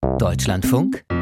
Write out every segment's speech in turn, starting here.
Deutschlandfunk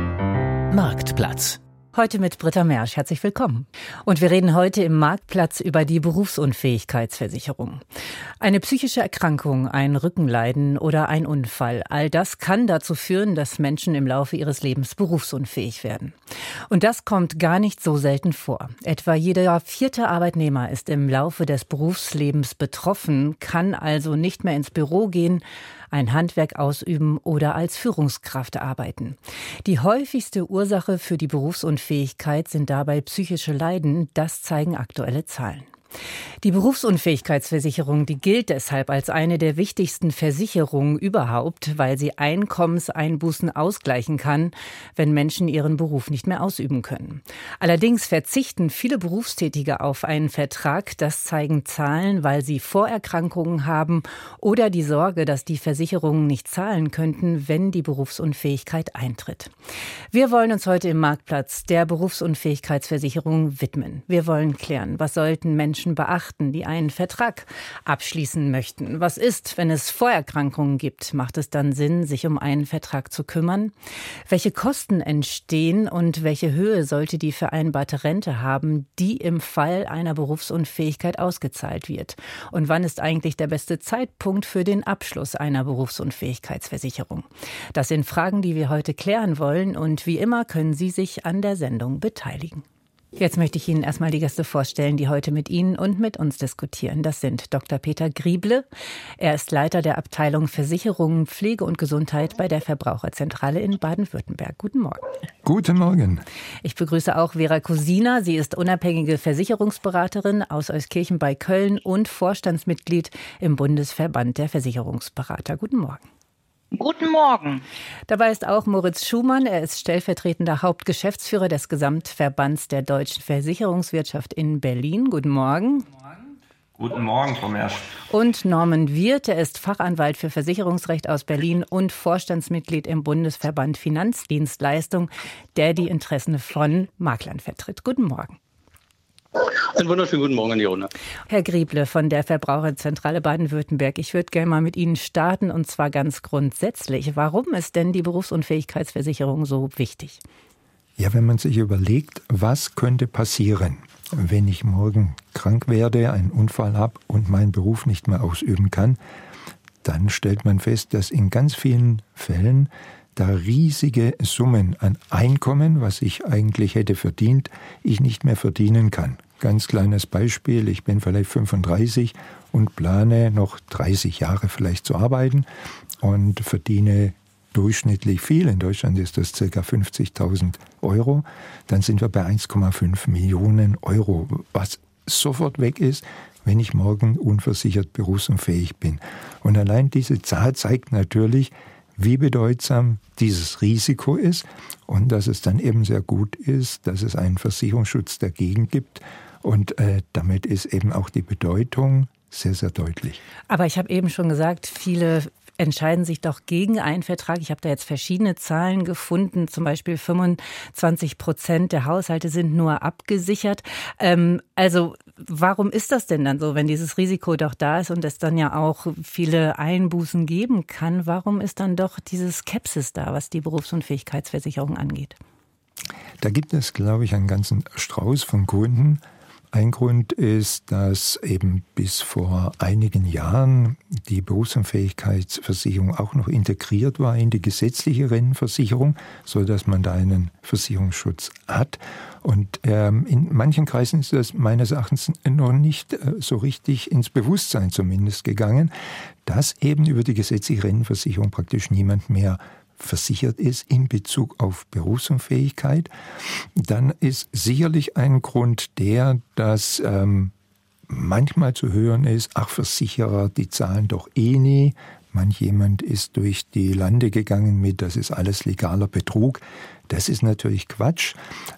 Marktplatz. Heute mit Britta Mersch. Herzlich willkommen. Und wir reden heute im Marktplatz über die Berufsunfähigkeitsversicherung. Eine psychische Erkrankung, ein Rückenleiden oder ein Unfall, all das kann dazu führen, dass Menschen im Laufe ihres Lebens berufsunfähig werden. Und das kommt gar nicht so selten vor. Etwa jeder 4. Arbeitnehmer ist im Laufe des Berufslebens betroffen, kann also nicht mehr ins Büro gehen, ein Handwerk ausüben oder als Führungskraft arbeiten. Die häufigste Ursache für die Berufsunfähigkeit sind dabei psychische Leiden, das zeigen aktuelle Zahlen. Die Berufsunfähigkeitsversicherung, die gilt deshalb als eine der wichtigsten Versicherungen überhaupt, weil sie Einkommenseinbußen ausgleichen kann, wenn Menschen ihren Beruf nicht mehr ausüben können. Allerdings verzichten viele Berufstätige auf einen Vertrag, das zeigen Zahlen, weil sie Vorerkrankungen haben oder die Sorge, dass die Versicherungen nicht zahlen könnten, wenn die Berufsunfähigkeit eintritt. Wir wollen uns heute im Marktplatz der Berufsunfähigkeitsversicherung widmen. Wir wollen klären, was sollten Menschen beachten, die einen Vertrag abschließen möchten. Was ist, wenn es Vorerkrankungen gibt? Macht es dann Sinn, sich um einen Vertrag zu kümmern? Welche Kosten entstehen und welche Höhe sollte die vereinbarte Rente haben, die im Fall einer Berufsunfähigkeit ausgezahlt wird? Und wann ist eigentlich der beste Zeitpunkt für den Abschluss einer Berufsunfähigkeitsversicherung? Das sind Fragen, die wir heute klären wollen, und wie immer können Sie sich an der Sendung beteiligen. Jetzt möchte ich Ihnen erstmal die Gäste vorstellen, die heute mit Ihnen und mit uns diskutieren. Das sind Dr. Peter Grieble. Er ist Leiter der Abteilung Versicherungen, Pflege und Gesundheit bei der Verbraucherzentrale in Baden-Württemberg. Guten Morgen. Guten Morgen. Ich begrüße auch Vera Kusina. Sie ist unabhängige Versicherungsberaterin aus Euskirchen bei Köln und Vorstandsmitglied im Bundesverband der Versicherungsberater. Guten Morgen. Guten Morgen. Dabei ist auch Moritz Schumann. Er ist stellvertretender Hauptgeschäftsführer des Gesamtverbands der deutschen Versicherungswirtschaft in Berlin. Guten Morgen. Guten Morgen, Frau Mersch. Und Norman Wirth, er ist Fachanwalt für Versicherungsrecht aus Berlin und Vorstandsmitglied im Bundesverband Finanzdienstleistung, der die Interessen von Maklern vertritt. Guten Morgen. Einen wunderschönen guten Morgen an die Runde. Herr Grieble von der Verbraucherzentrale Baden-Württemberg, ich würde gerne mal mit Ihnen starten, und zwar ganz grundsätzlich. Warum ist denn die Berufsunfähigkeitsversicherung so wichtig? Ja, wenn man sich überlegt, was könnte passieren, wenn ich morgen krank werde, einen Unfall habe und meinen Beruf nicht mehr ausüben kann, dann stellt man fest, dass in ganz vielen Fällen da riesige Summen an Einkommen, was ich eigentlich hätte verdient, ich nicht mehr verdienen kann. Ganz kleines Beispiel, ich bin vielleicht 35 und plane noch 30 Jahre vielleicht zu arbeiten und verdiene durchschnittlich viel. In Deutschland ist das ca. 50.000 Euro. Dann sind wir bei 1,5 Millionen Euro, was sofort weg ist, wenn ich morgen unversichert berufsunfähig bin. Und allein diese Zahl zeigt natürlich, wie bedeutsam dieses Risiko ist und dass es dann eben sehr gut ist, dass es einen Versicherungsschutz dagegen gibt. Und damit ist eben auch die Bedeutung sehr, sehr deutlich. Aber ich habe eben schon gesagt, viele entscheiden sich doch gegen einen Vertrag. Ich habe da jetzt verschiedene Zahlen gefunden, zum Beispiel 25% der Haushalte sind nur abgesichert. Also warum ist das denn dann so, wenn dieses Risiko doch da ist und es dann ja auch viele Einbußen geben kann? Warum ist dann doch diese Skepsis da, was die Berufsunfähigkeitsversicherung angeht? Da gibt es, glaube ich, einen ganzen Strauß von Gründen. Ein Grund ist, dass eben bis vor einigen Jahren die Berufsunfähigkeitsversicherung auch noch integriert war in die gesetzliche Rentenversicherung, so dass man da einen Versicherungsschutz hat. Und in manchen Kreisen ist das meines Erachtens noch nicht so richtig ins Bewusstsein zumindest gegangen, dass eben über die gesetzliche Rentenversicherung praktisch niemand mehr versichert ist in Bezug auf Berufsunfähigkeit. Dann ist sicherlich ein Grund der, dass manchmal zu hören ist, ach, Versicherer, die zahlen doch eh nie. Manch jemand ist durch die Lande gegangen mit, das ist alles legaler Betrug. Das ist natürlich Quatsch.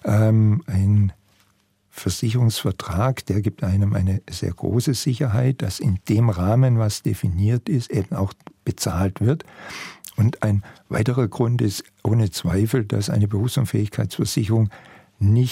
Ein Versicherungsvertrag, der gibt einem eine sehr große Sicherheit, dass in dem Rahmen, was definiert ist, eben auch bezahlt wird. Und ein weiterer Grund ist ohne Zweifel, dass eine Berufsunfähigkeitsversicherung nicht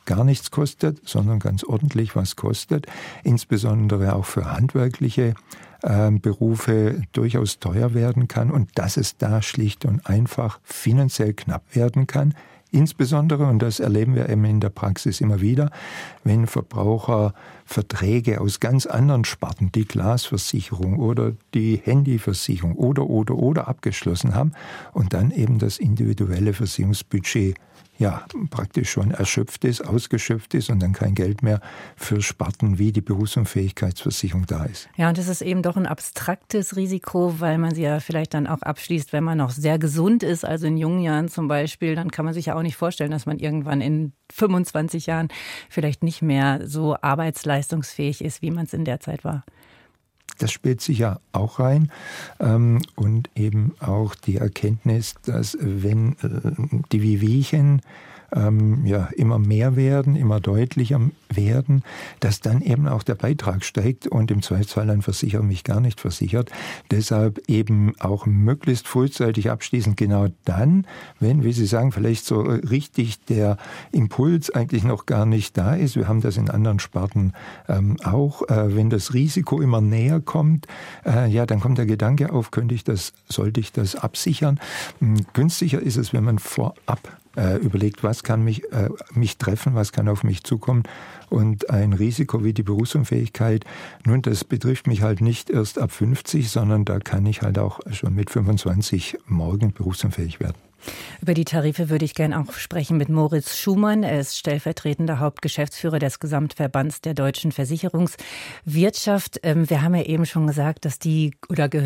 gar nichts kostet, sondern ganz ordentlich was kostet, insbesondere auch für handwerkliche Berufe durchaus teuer werden kann und dass es da schlicht und einfach finanziell knapp werden kann. Insbesondere, und das erleben wir eben in der Praxis immer wieder, wenn Verbraucher Verträge aus ganz anderen Sparten, die Glasversicherung oder die Handyversicherung oder abgeschlossen haben und dann eben das individuelle Versicherungsbudget praktisch schon erschöpft ist, ausgeschöpft ist und dann kein Geld mehr für Sparten wie die Berufsunfähigkeitsversicherung da ist. Ja, und es ist eben doch ein abstraktes Risiko, weil man sie ja vielleicht dann auch abschließt, wenn man noch sehr gesund ist, also in jungen Jahren zum Beispiel, dann kann man sich ja auch nicht vorstellen, dass man irgendwann in 25 Jahren vielleicht nicht mehr so arbeitsleistungsfähig ist, wie man es in der Zeit war. Das spielt sicher auch rein und eben auch die Erkenntnis, dass wenn die Wehwehchen immer mehr werden, immer deutlicher werden, dass dann eben auch der Beitrag steigt und im Zweifelsfall ein Versicherer mich gar nicht versichert. Deshalb eben auch möglichst frühzeitig abschließen, genau dann, wenn, wie Sie sagen, vielleicht so richtig der Impuls eigentlich noch gar nicht da ist. Wir haben das in anderen Sparten auch. Wenn das Risiko immer näher kommt, dann kommt der Gedanke auf, sollte ich das absichern? Günstiger ist es, wenn man vorab überlegt, was kann mich treffen, was kann auf mich zukommen. Und ein Risiko wie die Berufsunfähigkeit, nun, das betrifft mich halt nicht erst ab 50, sondern da kann ich halt auch schon mit 25 morgen berufsunfähig werden. Über die Tarife würde ich gerne auch sprechen mit Moritz Schumann. Er ist stellvertretender Hauptgeschäftsführer des Gesamtverbands der deutschen Versicherungswirtschaft. Wir haben ja eben schon gesagt, dass die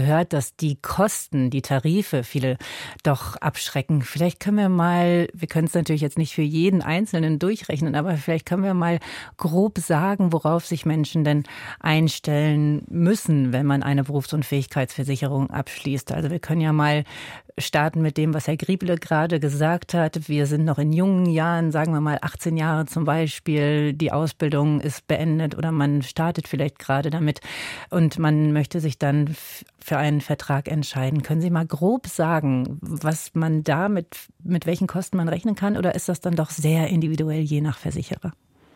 Kosten, die Tarife viele doch abschrecken. Vielleicht können wir können es natürlich jetzt nicht für jeden Einzelnen durchrechnen, aber vielleicht können wir mal grob sagen, worauf sich Menschen denn einstellen müssen, wenn man eine Berufsunfähigkeitsversicherung abschließt. Also wir können ja mal starten mit dem, was Herr Grieble gerade gesagt hat. Wir sind noch in jungen Jahren, sagen wir mal 18 Jahre zum Beispiel. Die Ausbildung ist beendet oder man startet vielleicht gerade damit und man möchte sich dann für einen Vertrag entscheiden. Können Sie mal grob sagen, was man da mit welchen Kosten man rechnen kann, oder ist das dann doch sehr individuell je nach Versicherer?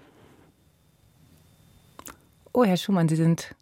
Oh, Herr Schumann, Sie sind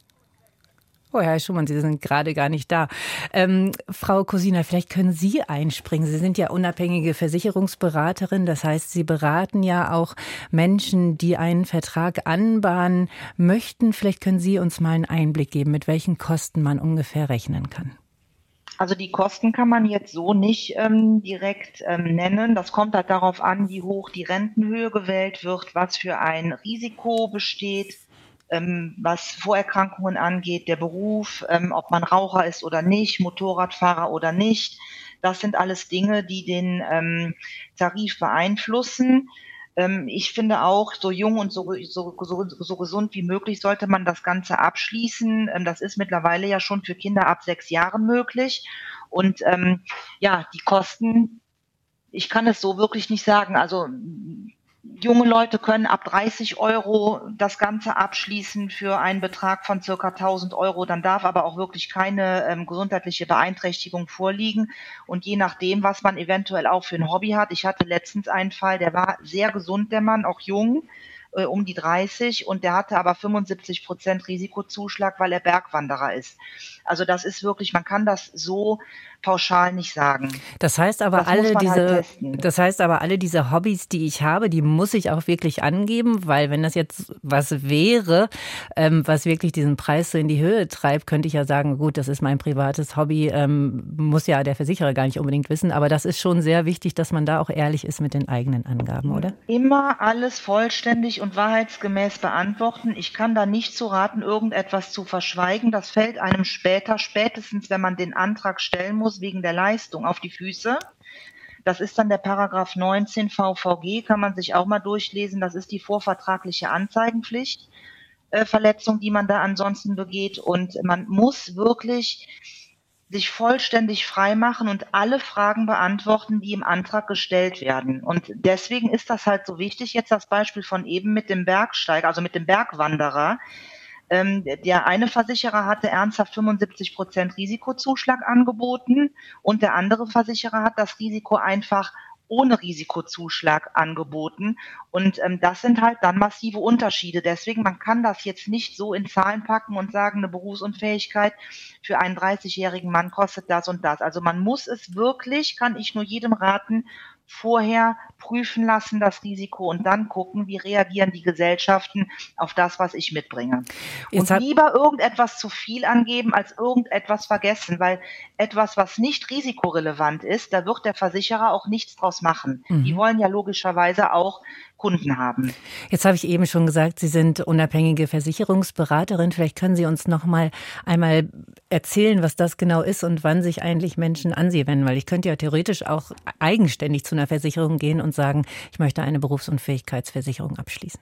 gerade gar nicht da. Frau Kosina, vielleicht können Sie einspringen. Sie sind ja unabhängige Versicherungsberaterin. Das heißt, Sie beraten ja auch Menschen, die einen Vertrag anbahnen möchten. Vielleicht können Sie uns mal einen Einblick geben, mit welchen Kosten man ungefähr rechnen kann. Also die Kosten kann man jetzt so nicht direkt nennen. Das kommt halt darauf an, wie hoch die Rentenhöhe gewählt wird, was für ein Risiko besteht, was Vorerkrankungen angeht, der Beruf, ob man Raucher ist oder nicht, Motorradfahrer oder nicht. Das sind alles Dinge, die den Tarif beeinflussen. Ich finde auch, so jung und so gesund wie möglich sollte man das Ganze abschließen. Das ist mittlerweile ja schon für Kinder ab 6 Jahren möglich. Und die Kosten, ich kann es so wirklich nicht sagen. Also junge Leute können ab 30 € das Ganze abschließen für einen Betrag von circa 1.000 €. Dann darf aber auch wirklich keine gesundheitliche Beeinträchtigung vorliegen. Und je nachdem, was man eventuell auch für ein Hobby hat. Ich hatte letztens einen Fall, der war sehr gesund, der Mann, auch jung, um die 30, und der hatte aber 75% Risikozuschlag, weil er Bergwanderer ist. Also das ist wirklich, man kann das so pauschal nicht sagen. Das heißt aber, alle diese Hobbys, die ich habe, die muss ich auch wirklich angeben, weil wenn das jetzt was wäre, was wirklich diesen Preis so in die Höhe treibt, könnte ich ja sagen, gut, das ist mein privates Hobby, muss ja der Versicherer gar nicht unbedingt wissen, aber das ist schon sehr wichtig, dass man da auch ehrlich ist mit den eigenen Angaben, oder? Immer alles vollständig und wahrheitsgemäß beantworten. Ich kann da nicht zu raten, irgendetwas zu verschweigen. Das fällt einem spätestens wenn man den Antrag stellen muss, wegen der Leistung auf die Füße. Das ist dann der Paragraph 19 VVG, kann man sich auch mal durchlesen. Das ist die vorvertragliche Anzeigenpflicht, Verletzung, die man da ansonsten begeht. Und man muss wirklich sich vollständig frei machen und alle Fragen beantworten, die im Antrag gestellt werden. Und deswegen ist das halt so wichtig. Jetzt das Beispiel von eben mit dem Bergsteiger, also mit dem Bergwanderer. Der eine Versicherer hatte ernsthaft 75% Risikozuschlag angeboten und der andere Versicherer hat das Risiko einfach ohne Risikozuschlag angeboten. Und das sind halt dann massive Unterschiede. Deswegen, man kann das jetzt nicht so in Zahlen packen und sagen, eine Berufsunfähigkeit für einen 30-jährigen Mann kostet das und das. Also man muss es wirklich, kann ich nur jedem raten, vorher prüfen lassen, das Risiko, und dann gucken, wie reagieren die Gesellschaften auf das, was ich mitbringe. Und lieber irgendetwas zu viel angeben, als irgendetwas vergessen, weil etwas, was nicht risikorelevant ist, da wird der Versicherer auch nichts draus machen. Die wollen ja logischerweise auch Kunden haben. Jetzt habe ich eben schon gesagt, Sie sind unabhängige Versicherungsberaterin. Vielleicht können Sie uns noch mal einmal erzählen, was das genau ist und wann sich eigentlich Menschen an Sie wenden. Weil ich könnte ja theoretisch auch eigenständig zu einer Versicherung gehen und sagen, ich möchte eine Berufsunfähigkeitsversicherung abschließen.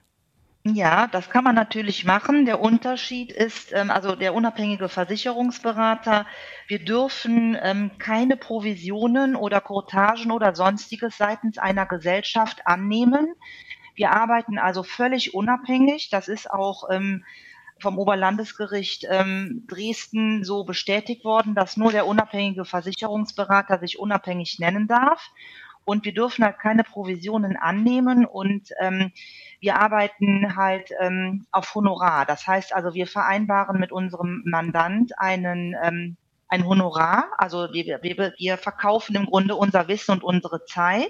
Ja, das kann man natürlich machen. Der Unterschied ist, also der unabhängige Versicherungsberater, wir dürfen keine Provisionen oder Courtagen oder Sonstiges seitens einer Gesellschaft annehmen. Wir arbeiten also völlig unabhängig. Das ist auch vom Oberlandesgericht Dresden so bestätigt worden, dass nur der unabhängige Versicherungsberater sich unabhängig nennen darf. Und wir dürfen halt keine Provisionen annehmen, und wir arbeiten halt auf Honorar. Das heißt also, wir vereinbaren mit unserem Mandant ein Honorar. Also wir verkaufen im Grunde unser Wissen und unsere Zeit,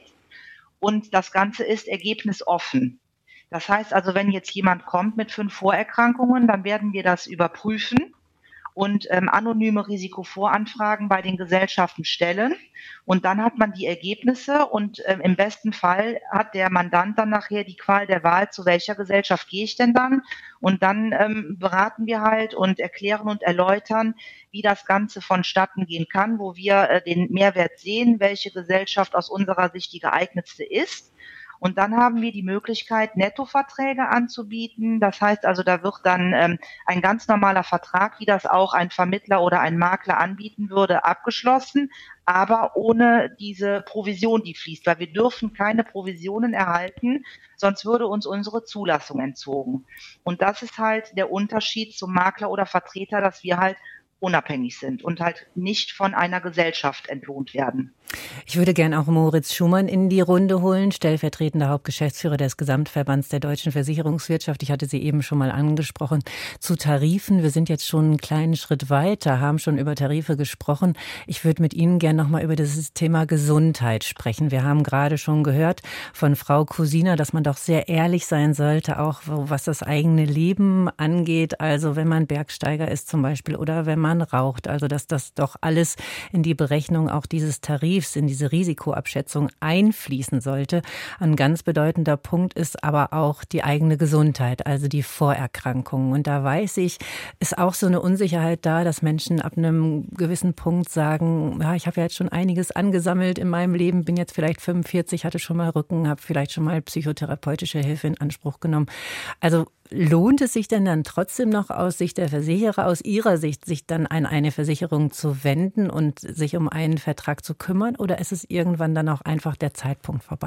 und das Ganze ist ergebnisoffen. Das heißt also, wenn jetzt jemand kommt mit 5 Vorerkrankungen, dann werden wir das überprüfen und anonyme Risikovoranfragen bei den Gesellschaften stellen. Und dann hat man die Ergebnisse, und im besten Fall hat der Mandant dann nachher die Qual der Wahl, zu welcher Gesellschaft gehe ich denn dann? Und dann beraten wir halt und erklären und erläutern, wie das Ganze vonstatten gehen kann, wo wir den Mehrwert sehen, welche Gesellschaft aus unserer Sicht die geeignetste ist. Und dann haben wir die Möglichkeit, Nettoverträge anzubieten. Das heißt also, da wird dann ein ganz normaler Vertrag, wie das auch ein Vermittler oder ein Makler anbieten würde, abgeschlossen, aber ohne diese Provision, die fließt, weil wir dürfen keine Provisionen erhalten, sonst würde uns unsere Zulassung entzogen. Und das ist halt der Unterschied zum Makler oder Vertreter, dass wir halt unabhängig sind und halt nicht von einer Gesellschaft entlohnt werden. Ich würde gern auch Moritz Schumann in die Runde holen, stellvertretender Hauptgeschäftsführer des Gesamtverbands der deutschen Versicherungswirtschaft. Ich hatte Sie eben schon mal angesprochen zu Tarifen. Wir sind jetzt schon einen kleinen Schritt weiter, haben schon über Tarife gesprochen. Ich würde mit Ihnen gern noch mal über das Thema Gesundheit sprechen. Wir haben gerade schon gehört von Frau Kusina, dass man doch sehr ehrlich sein sollte, auch was das eigene Leben angeht. Also wenn man Bergsteiger ist zum Beispiel oder wenn man raucht. Also dass das doch alles in die Berechnung auch dieses Tarifs, in diese Risikoabschätzung einfließen sollte. Ein ganz bedeutender Punkt ist aber auch die eigene Gesundheit, also die Vorerkrankungen. Und da weiß ich, ist auch so eine Unsicherheit da, dass Menschen ab einem gewissen Punkt sagen, ja, ich habe ja jetzt schon einiges angesammelt in meinem Leben, bin jetzt vielleicht 45, hatte schon mal Rücken, habe vielleicht schon mal psychotherapeutische Hilfe in Anspruch genommen. Also lohnt es sich denn dann trotzdem noch aus Sicht der Versicherer, aus Ihrer Sicht, sich dann an eine Versicherung zu wenden und sich um einen Vertrag zu kümmern? Oder ist es irgendwann dann auch einfach der Zeitpunkt vorbei?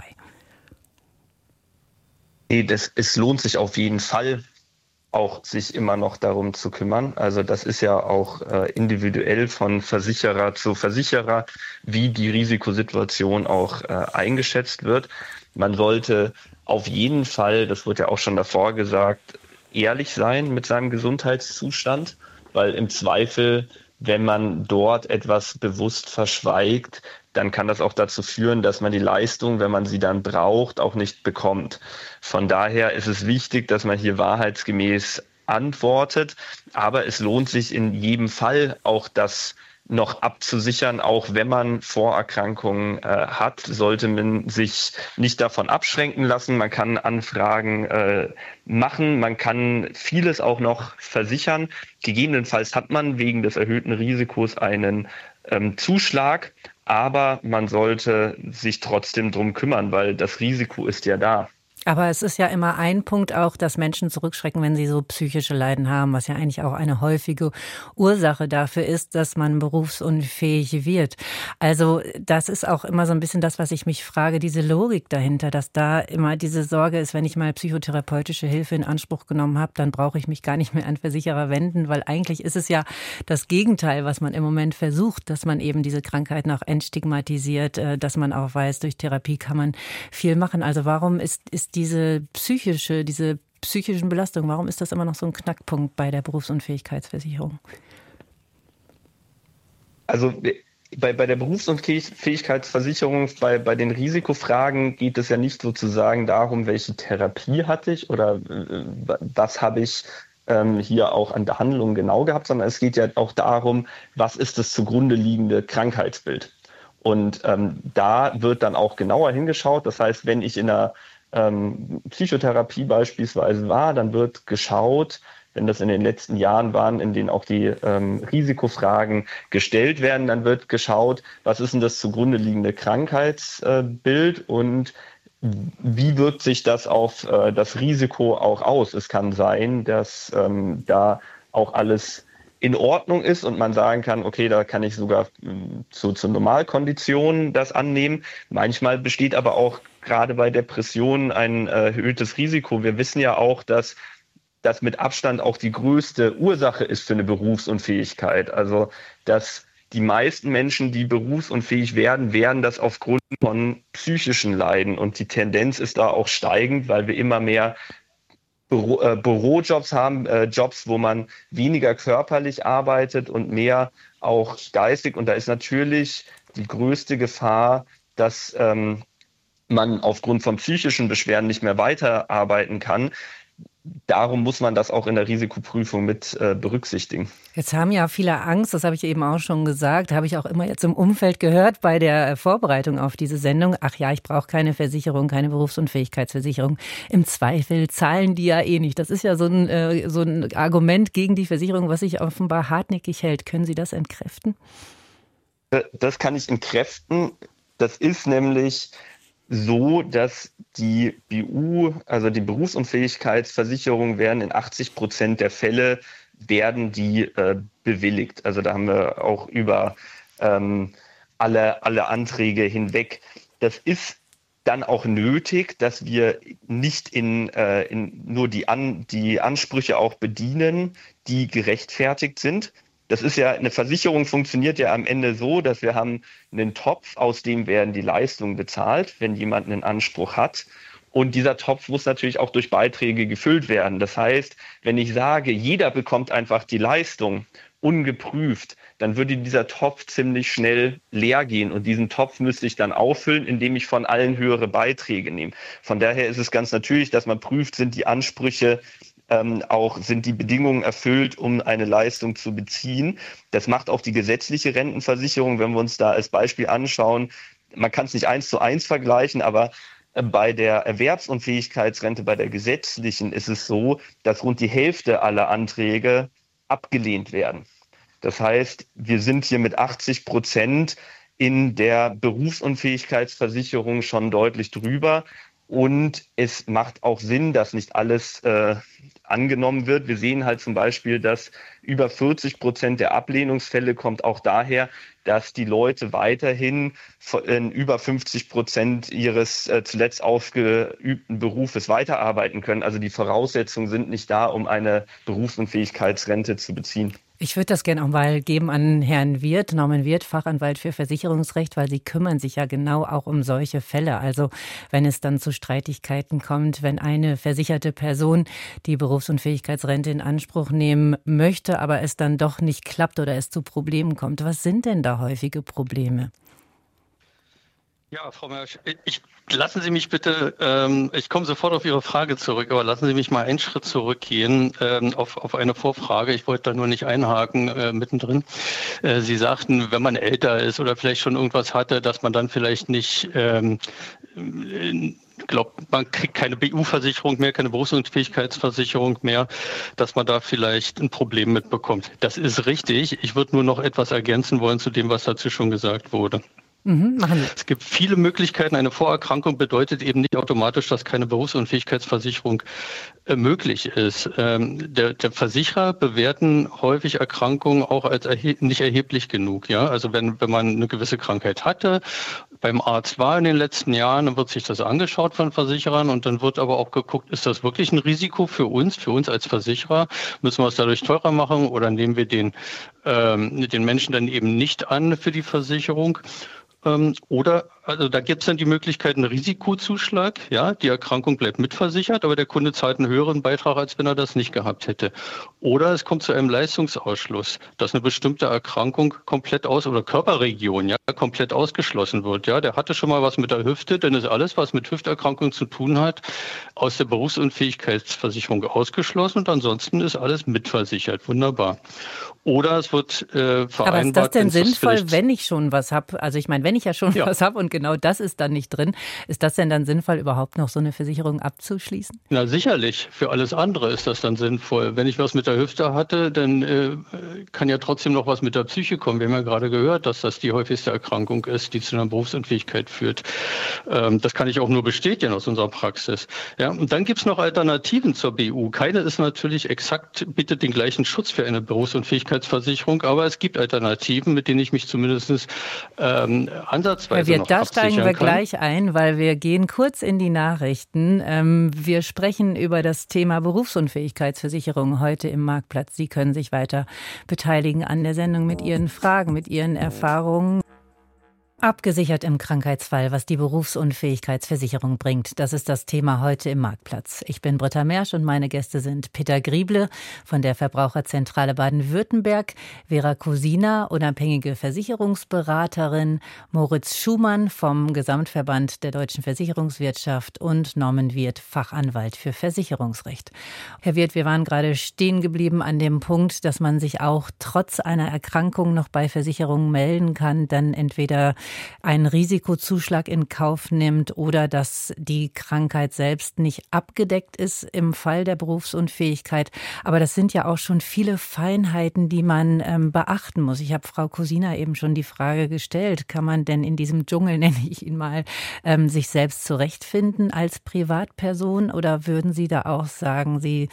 Nee, es lohnt sich auf jeden Fall, auch sich immer noch darum zu kümmern. Also das ist ja auch individuell von Versicherer zu Versicherer, wie die Risikosituation auch eingeschätzt wird. Man sollte auf jeden Fall, das wurde ja auch schon davor gesagt, ehrlich sein mit seinem Gesundheitszustand, weil im Zweifel, wenn man dort etwas bewusst verschweigt, dann kann das auch dazu führen, dass man die Leistung, wenn man sie dann braucht, auch nicht bekommt. Von daher ist es wichtig, dass man hier wahrheitsgemäß antwortet, aber es lohnt sich in jedem Fall auch das noch abzusichern, auch wenn man Vorerkrankungen hat, sollte man sich nicht davon abschränken lassen. Man kann Anfragen machen, man kann vieles auch noch versichern. Gegebenenfalls hat man wegen des erhöhten Risikos einen Zuschlag, aber man sollte sich trotzdem drum kümmern, weil das Risiko ist ja da. Aber es ist ja immer ein Punkt auch, dass Menschen zurückschrecken, wenn sie so psychische Leiden haben, was ja eigentlich auch eine häufige Ursache dafür ist, dass man berufsunfähig wird. Also das ist auch immer so ein bisschen das, was ich mich frage, diese Logik dahinter, dass da immer diese Sorge ist, wenn ich mal psychotherapeutische Hilfe in Anspruch genommen habe, dann brauche ich mich gar nicht mehr an Versicherer wenden, weil eigentlich ist es ja das Gegenteil, was man im Moment versucht, dass man eben diese Krankheiten auch entstigmatisiert, dass man auch weiß, durch Therapie kann man viel machen. Also warum ist diese psychischen Belastungen, warum ist das immer noch so ein Knackpunkt bei der Berufsunfähigkeitsversicherung? Also bei der Berufsunfähigkeitsversicherung, bei den Risikofragen geht es ja nicht sozusagen darum, welche Therapie hatte ich oder was habe ich hier auch an Behandlung genau gehabt, sondern es geht ja auch darum, was ist das zugrunde liegende Krankheitsbild. Und da wird dann auch genauer hingeschaut. Das heißt, wenn ich in einer Psychotherapie beispielsweise war, dann wird geschaut, wenn das in den letzten Jahren waren, in denen auch die Risikofragen gestellt werden, dann wird geschaut, was ist denn das zugrunde liegende Krankheitsbild und wie wirkt sich das auf das Risiko auch aus. Es kann sein, dass da auch alles in Ordnung ist und man sagen kann, okay, da kann ich sogar zu Normalkonditionen das annehmen. Manchmal besteht aber auch gerade bei Depressionen ein erhöhtes Risiko. Wir wissen ja auch, dass das mit Abstand auch die größte Ursache ist für eine Berufsunfähigkeit. Also, dass die meisten Menschen, die berufsunfähig werden, werden das aufgrund von psychischen Leiden. Und die Tendenz ist da auch steigend, weil wir immer mehr Bürojobs haben, Jobs, wo man weniger körperlich arbeitet und mehr auch geistig. Und da ist natürlich die größte Gefahr, dass man aufgrund von psychischen Beschwerden nicht mehr weiterarbeiten kann. Darum muss man das auch in der Risikoprüfung mit berücksichtigen. Jetzt haben ja viele Angst, das habe ich eben auch schon gesagt, habe ich auch immer jetzt im Umfeld gehört bei der Vorbereitung auf diese Sendung. Ach ja, ich brauche keine Versicherung, keine Berufsunfähigkeitsversicherung. Im Zweifel zahlen die ja eh nicht. Das ist ja so ein Argument gegen die Versicherung, was sich offenbar hartnäckig hält. Können Sie das entkräften? Das kann ich entkräften. Das ist nämlich so, dass die BU, also die Berufsunfähigkeitsversicherung, werden in 80% der Fälle werden die bewilligt. Also da haben wir auch über alle Anträge hinweg. Das ist dann auch nötig, dass wir nicht nur die Ansprüche auch bedienen, die gerechtfertigt sind. Das ist ja, eine Versicherung funktioniert ja am Ende so, dass wir haben einen Topf, aus dem werden die Leistungen bezahlt, wenn jemand einen Anspruch hat. Und dieser Topf muss natürlich auch durch Beiträge gefüllt werden. Das heißt, wenn ich sage, jeder bekommt einfach die Leistung ungeprüft, dann würde dieser Topf ziemlich schnell leer gehen. Und diesen Topf müsste ich dann auffüllen, indem ich von allen höhere Beiträge nehme. Von daher ist es ganz natürlich, dass man prüft, sind die Ansprüche sind die Bedingungen erfüllt, um eine Leistung zu beziehen. Das macht auch die gesetzliche Rentenversicherung, wenn wir uns da als Beispiel anschauen. Man kann es nicht 1:1 vergleichen, aber bei der Erwerbsunfähigkeitsrente, bei der gesetzlichen, ist es so, dass rund die Hälfte aller Anträge abgelehnt werden. Das heißt, wir sind hier mit 80% in der Berufsunfähigkeitsversicherung schon deutlich drüber. Und es macht auch Sinn, dass nicht alles angenommen wird. Wir sehen halt zum Beispiel, dass über 40% der Ablehnungsfälle kommt auch daher, dass die Leute weiterhin in über 50% ihres zuletzt ausgeübten Berufes weiterarbeiten können. Also die Voraussetzungen sind nicht da, um eine Berufsunfähigkeitsrente zu beziehen. Ich würde das gerne auch mal geben an Herrn Wirth, Norman Wirth, Fachanwalt für Versicherungsrecht, weil Sie kümmern sich ja genau auch um solche Fälle. Also wenn es dann zu Streitigkeiten kommt, wenn eine versicherte Person die Berufsunfähigkeitsrente in Anspruch nehmen möchte, aber es dann doch nicht klappt oder es zu Problemen kommt. Was sind denn da häufige Probleme? Ja, Frau Mersch, lassen Sie mich bitte, ich komme sofort auf Ihre Frage zurück, aber lassen Sie mich mal einen Schritt zurückgehen auf eine Vorfrage. Ich wollte da nur nicht einhaken mittendrin. Sie sagten, wenn man älter ist oder vielleicht schon irgendwas hatte, dass man dann vielleicht nicht, glaubt, man kriegt keine BU-Versicherung mehr, keine Berufsunfähigkeitsversicherung mehr, dass man da vielleicht ein Problem mitbekommt. Das ist richtig. Ich würde nur noch etwas ergänzen wollen zu dem, was dazu schon gesagt wurde. Machen Sie. Es gibt viele Möglichkeiten. Eine Vorerkrankung bedeutet eben nicht automatisch, dass keine Berufsunfähigkeitsversicherung möglich ist. Der Versicherer bewerten häufig Erkrankungen auch als nicht erheblich genug. Ja? Also wenn man eine gewisse Krankheit hatte, beim Arzt war in den letzten Jahren, dann wird sich das angeschaut von Versicherern und dann wird aber auch geguckt, ist das wirklich ein Risiko für uns als Versicherer? Müssen wir es dadurch teurer machen oder nehmen wir den Menschen dann eben nicht an für die Versicherung? Oder, also da gibt es dann die Möglichkeit, einen Risikozuschlag, ja, die Erkrankung bleibt mitversichert, aber der Kunde zahlt einen höheren Beitrag, als wenn er das nicht gehabt hätte. Oder es kommt zu einem Leistungsausschluss, dass eine bestimmte Erkrankung komplett oder Körperregion, ja, komplett ausgeschlossen wird. Ja, der hatte schon mal was mit der Hüfte, dann ist alles, was mit Hüfterkrankungen zu tun hat, aus der Berufsunfähigkeitsversicherung ausgeschlossen und ansonsten ist alles mitversichert. Wunderbar. Oder es wird vereinbart. Aber ist das denn sinnvoll, wenn ich schon was habe? Also ich meine, wenn ich ja schon was habe und genau das ist dann nicht drin, ist das denn dann sinnvoll, überhaupt noch so eine Versicherung abzuschließen? Na sicherlich, für alles andere ist das dann sinnvoll. Wenn ich was mit der Hüfte hatte, dann kann ja trotzdem noch was mit der Psyche kommen. Wir haben ja gerade gehört, dass das die häufigste Erkrankung ist, die zu einer Berufsunfähigkeit führt. Das kann ich auch nur bestätigen aus unserer Praxis. Ja, und dann gibt es noch Alternativen zur BU. Keine ist natürlich bietet den gleichen Schutz für eine Berufsunfähigkeitsversicherung, aber es gibt Alternativen, mit denen ich mich zumindest ansatzweise noch da absichern steigen wir kann. gleich ein, weil wir gehen kurz in die Nachrichten. Wir sprechen über das Thema Berufsunfähigkeitsversicherung heute im Marktplatz. Sie können sich weiter beteiligen an der Sendung mit Ihren Fragen, mit Ihren Erfahrungen. Abgesichert im Krankheitsfall, was die Berufsunfähigkeitsversicherung bringt. Das ist das Thema heute im Marktplatz. Ich bin Britta Mersch und meine Gäste sind Peter Grieble von der Verbraucherzentrale Baden-Württemberg, Vera Kusina, unabhängige Versicherungsberaterin, Moritz Schumann vom Gesamtverband der deutschen Versicherungswirtschaft und Norman Wirth, Fachanwalt für Versicherungsrecht. Herr Wirth, wir waren gerade stehen geblieben an dem Punkt, dass man sich auch trotz einer Erkrankung noch bei Versicherungen melden kann, dann entweder einen Risikozuschlag in Kauf nimmt oder dass die Krankheit selbst nicht abgedeckt ist im Fall der Berufsunfähigkeit. Aber das sind ja auch schon viele Feinheiten, die man beachten muss. Ich habe Frau Kusina eben schon die Frage gestellt, kann man denn in diesem Dschungel, nenne ich ihn mal, sich selbst zurechtfinden als Privatperson oder würden Sie da auch sagen, Sie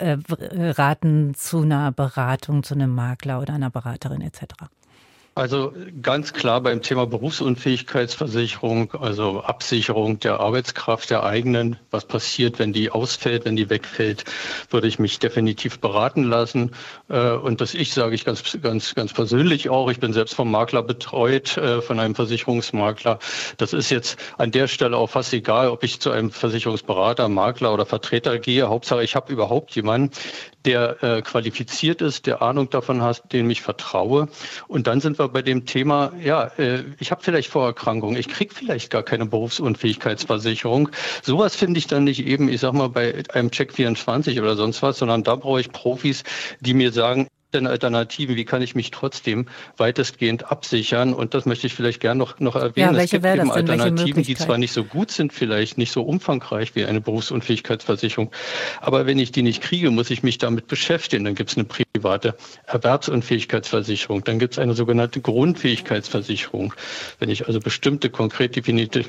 raten zu einer Beratung, zu einem Makler oder einer Beraterin etc.? Also ganz klar beim Thema Berufsunfähigkeitsversicherung, also Absicherung der Arbeitskraft der eigenen, was passiert, wenn die ausfällt, wenn die wegfällt, würde ich mich definitiv beraten lassen. Und das sage ich ganz persönlich auch. Ich bin selbst vom Makler betreut, von einem Versicherungsmakler. Das ist jetzt an der Stelle auch fast egal, ob ich zu einem Versicherungsberater, Makler oder Vertreter gehe. Hauptsache, ich habe überhaupt jemanden, der qualifiziert ist, der Ahnung davon hat, dem ich vertraue. Und dann sind wir bei dem Thema, ich habe vielleicht Vorerkrankungen, ich kriege vielleicht gar keine Berufsunfähigkeitsversicherung. Sowas finde ich dann nicht eben, ich sag mal, bei einem Check24 oder sonst was, sondern da brauche ich Profis, die mir sagen, denn Alternativen, wie kann ich mich trotzdem weitestgehend absichern? Und das möchte ich vielleicht gerne noch erwähnen. Ja, es gibt eben Alternativen, die zwar nicht so gut sind, vielleicht nicht so umfangreich wie eine Berufsunfähigkeitsversicherung, aber wenn ich die nicht kriege, muss ich mich damit beschäftigen. Dann gibt es eine private Erwerbsunfähigkeitsversicherung, dann gibt es eine sogenannte Grundfähigkeitsversicherung. Wenn ich also bestimmte konkret definierte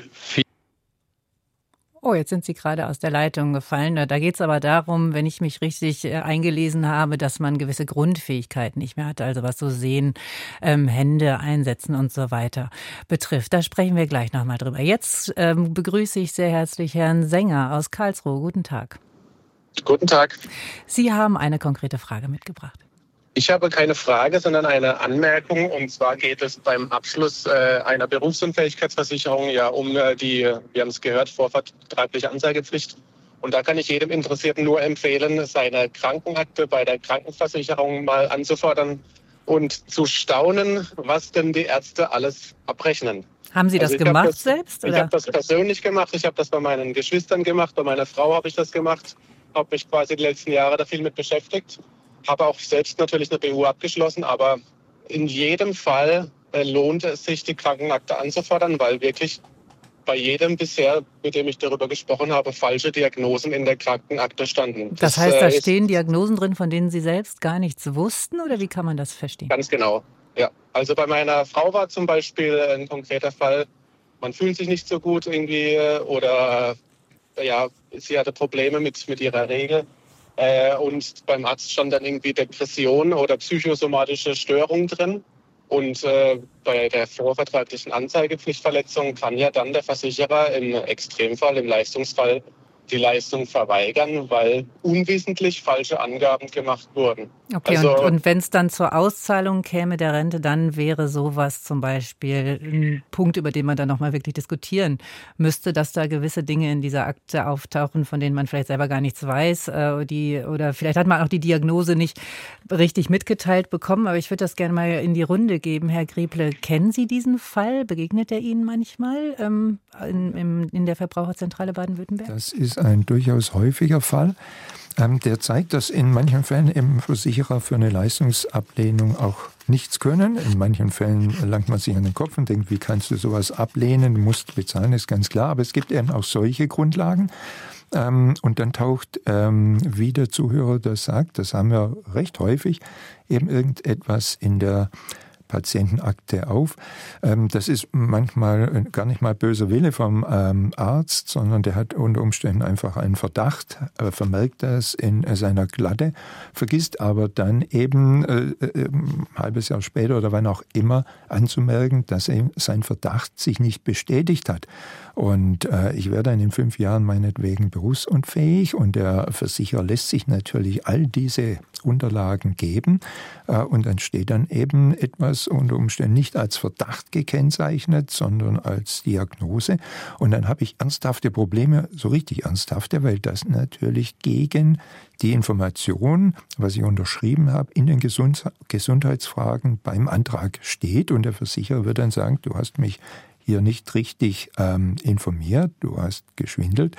Oh, jetzt sind Sie gerade aus der Leitung gefallen. Da geht es aber darum, wenn ich mich richtig eingelesen habe, dass man gewisse Grundfähigkeiten nicht mehr hat, also was so Sehen, Hände einsetzen und so weiter betrifft. Da sprechen wir gleich nochmal drüber. Jetzt begrüße ich sehr herzlich Herrn Sänger aus Karlsruhe. Guten Tag. Guten Tag. Sie haben eine konkrete Frage mitgebracht. Ich habe keine Frage, sondern eine Anmerkung. Und zwar geht es beim Abschluss einer Berufsunfähigkeitsversicherung ja um die, wir haben es gehört, vorvertragliche Anzeigepflicht. Und da kann ich jedem Interessierten nur empfehlen, seine Krankenakte bei der Krankenversicherung mal anzufordern und zu staunen, was denn die Ärzte alles abrechnen. Haben Sie das gemacht selbst? Ich habe das persönlich gemacht. Ich habe das bei meinen Geschwistern gemacht. Bei meiner Frau habe ich das gemacht. Habe mich quasi die letzten Jahre da viel mit beschäftigt. Habe auch selbst natürlich eine BU abgeschlossen, aber in jedem Fall lohnt es sich, die Krankenakte anzufordern, weil wirklich bei jedem bisher, mit dem ich darüber gesprochen habe, falsche Diagnosen in der Krankenakte standen. Das heißt, da stehen Diagnosen drin, von denen Sie selbst gar nichts wussten, oder wie kann man das verstehen? Ganz genau. Ja, also bei meiner Frau war zum Beispiel ein konkreter Fall, man fühlt sich nicht so gut irgendwie oder ja, sie hatte Probleme mit ihrer Regel. Und beim Arzt stand dann irgendwie Depression oder psychosomatische Störung drin. Und bei der vorvertraglichen Anzeigepflichtverletzung kann ja dann der Versicherer im Extremfall, im Leistungsfall die Leistung verweigern, weil unwissentlich falsche Angaben gemacht wurden. Okay, Also, und wenn es dann zur Auszahlung käme der Rente, dann wäre sowas zum Beispiel ein Punkt, über den man dann nochmal wirklich diskutieren müsste, dass da gewisse Dinge in dieser Akte auftauchen, von denen man vielleicht selber gar nichts weiß, oder vielleicht hat man auch die Diagnose nicht richtig mitgeteilt bekommen. Aber ich würde das gerne mal in die Runde geben. Herr Grieble, kennen Sie diesen Fall? Begegnet er Ihnen manchmal in der Verbraucherzentrale Baden-Württemberg? Das ist ein durchaus häufiger Fall. Der zeigt, dass in manchen Fällen eben Versicherer für eine Leistungsablehnung auch nichts können. In manchen Fällen langt man sich an den Kopf und denkt, wie kannst du sowas ablehnen? Du musst bezahlen, ist ganz klar. Aber es gibt eben auch solche Grundlagen. Und dann taucht, wie der Zuhörer das sagt, das haben wir recht häufig, eben irgendetwas in der Patientenakte auf. Das ist manchmal gar nicht mal böser Wille vom Arzt, sondern der hat unter Umständen einfach einen Verdacht, vermerkt das in seiner Glatte, vergisst aber dann eben ein halbes Jahr später oder wann auch immer anzumerken, dass sein Verdacht sich nicht bestätigt hat. Und ich werde dann in 5 Jahren meinetwegen berufsunfähig und der Versicherer lässt sich natürlich all diese Unterlagen geben und dann steht dann eben etwas unter Umständen nicht als Verdacht gekennzeichnet, sondern als Diagnose. Und dann habe ich ernsthafte Probleme, so richtig ernsthafte, weil das natürlich gegen die Information, was ich unterschrieben habe, in den Gesundheitsfragen beim Antrag steht. Und der Versicherer wird dann sagen, du hast mich hier nicht richtig informiert, du hast geschwindelt,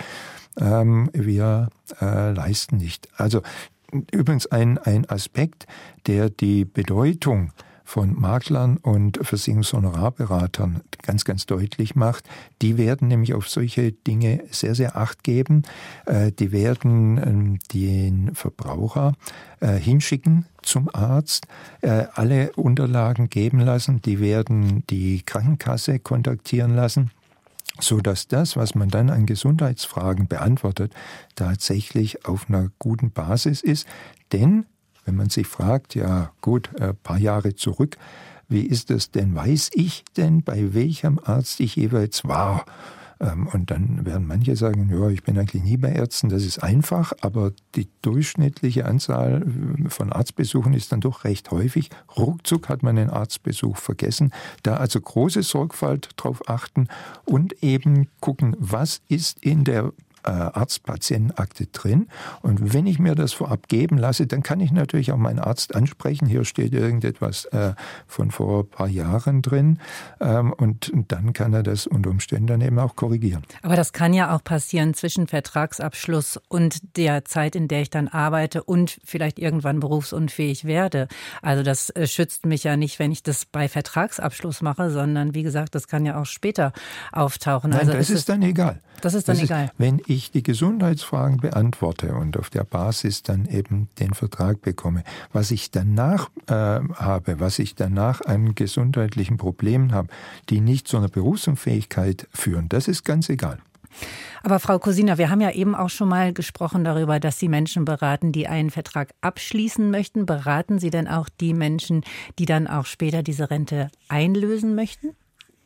wir leisten nicht. Also übrigens ein Aspekt, der die Bedeutung von Maklern und Versicherungshonorarberatern ganz, ganz deutlich macht. Die werden nämlich auf solche Dinge sehr, sehr Acht geben. Die werden den Verbraucher hinschicken zum Arzt, alle Unterlagen geben lassen. Die werden die Krankenkasse kontaktieren lassen, so dass das, was man dann an Gesundheitsfragen beantwortet, tatsächlich auf einer guten Basis ist. Denn wenn man sich fragt, ja gut, ein paar Jahre zurück, wie ist das denn? Weiß ich denn, bei welchem Arzt ich jeweils war? Und dann werden manche sagen, ja, ich bin eigentlich nie bei Ärzten, das ist einfach, aber die durchschnittliche Anzahl von Arztbesuchen ist dann doch recht häufig. Ruckzuck hat man den Arztbesuch vergessen. Da also große Sorgfalt drauf achten und eben gucken, was ist in der Arzt-Patienten-Akte drin. Und wenn ich mir das vorab geben lasse, dann kann ich natürlich auch meinen Arzt ansprechen. Hier steht irgendetwas von vor ein paar Jahren drin. Und dann kann er das unter Umständen dann eben auch korrigieren. Aber das kann ja auch passieren zwischen Vertragsabschluss und der Zeit, in der ich dann arbeite und vielleicht irgendwann berufsunfähig werde. Also das schützt mich ja nicht, wenn ich das bei Vertragsabschluss mache, sondern wie gesagt, das kann ja auch später auftauchen. Nein, also das ist dann egal. Das ist dann egal. Wenn ich die Gesundheitsfragen beantworte und auf der Basis dann eben den Vertrag bekomme, was ich danach habe, was ich danach an gesundheitlichen Problemen habe, die nicht zu einer Berufsunfähigkeit führen, das ist ganz egal. Aber Frau Kosina, wir haben ja eben auch schon mal gesprochen darüber, dass Sie Menschen beraten, die einen Vertrag abschließen möchten. Beraten Sie denn auch die Menschen, die dann auch später diese Rente einlösen möchten?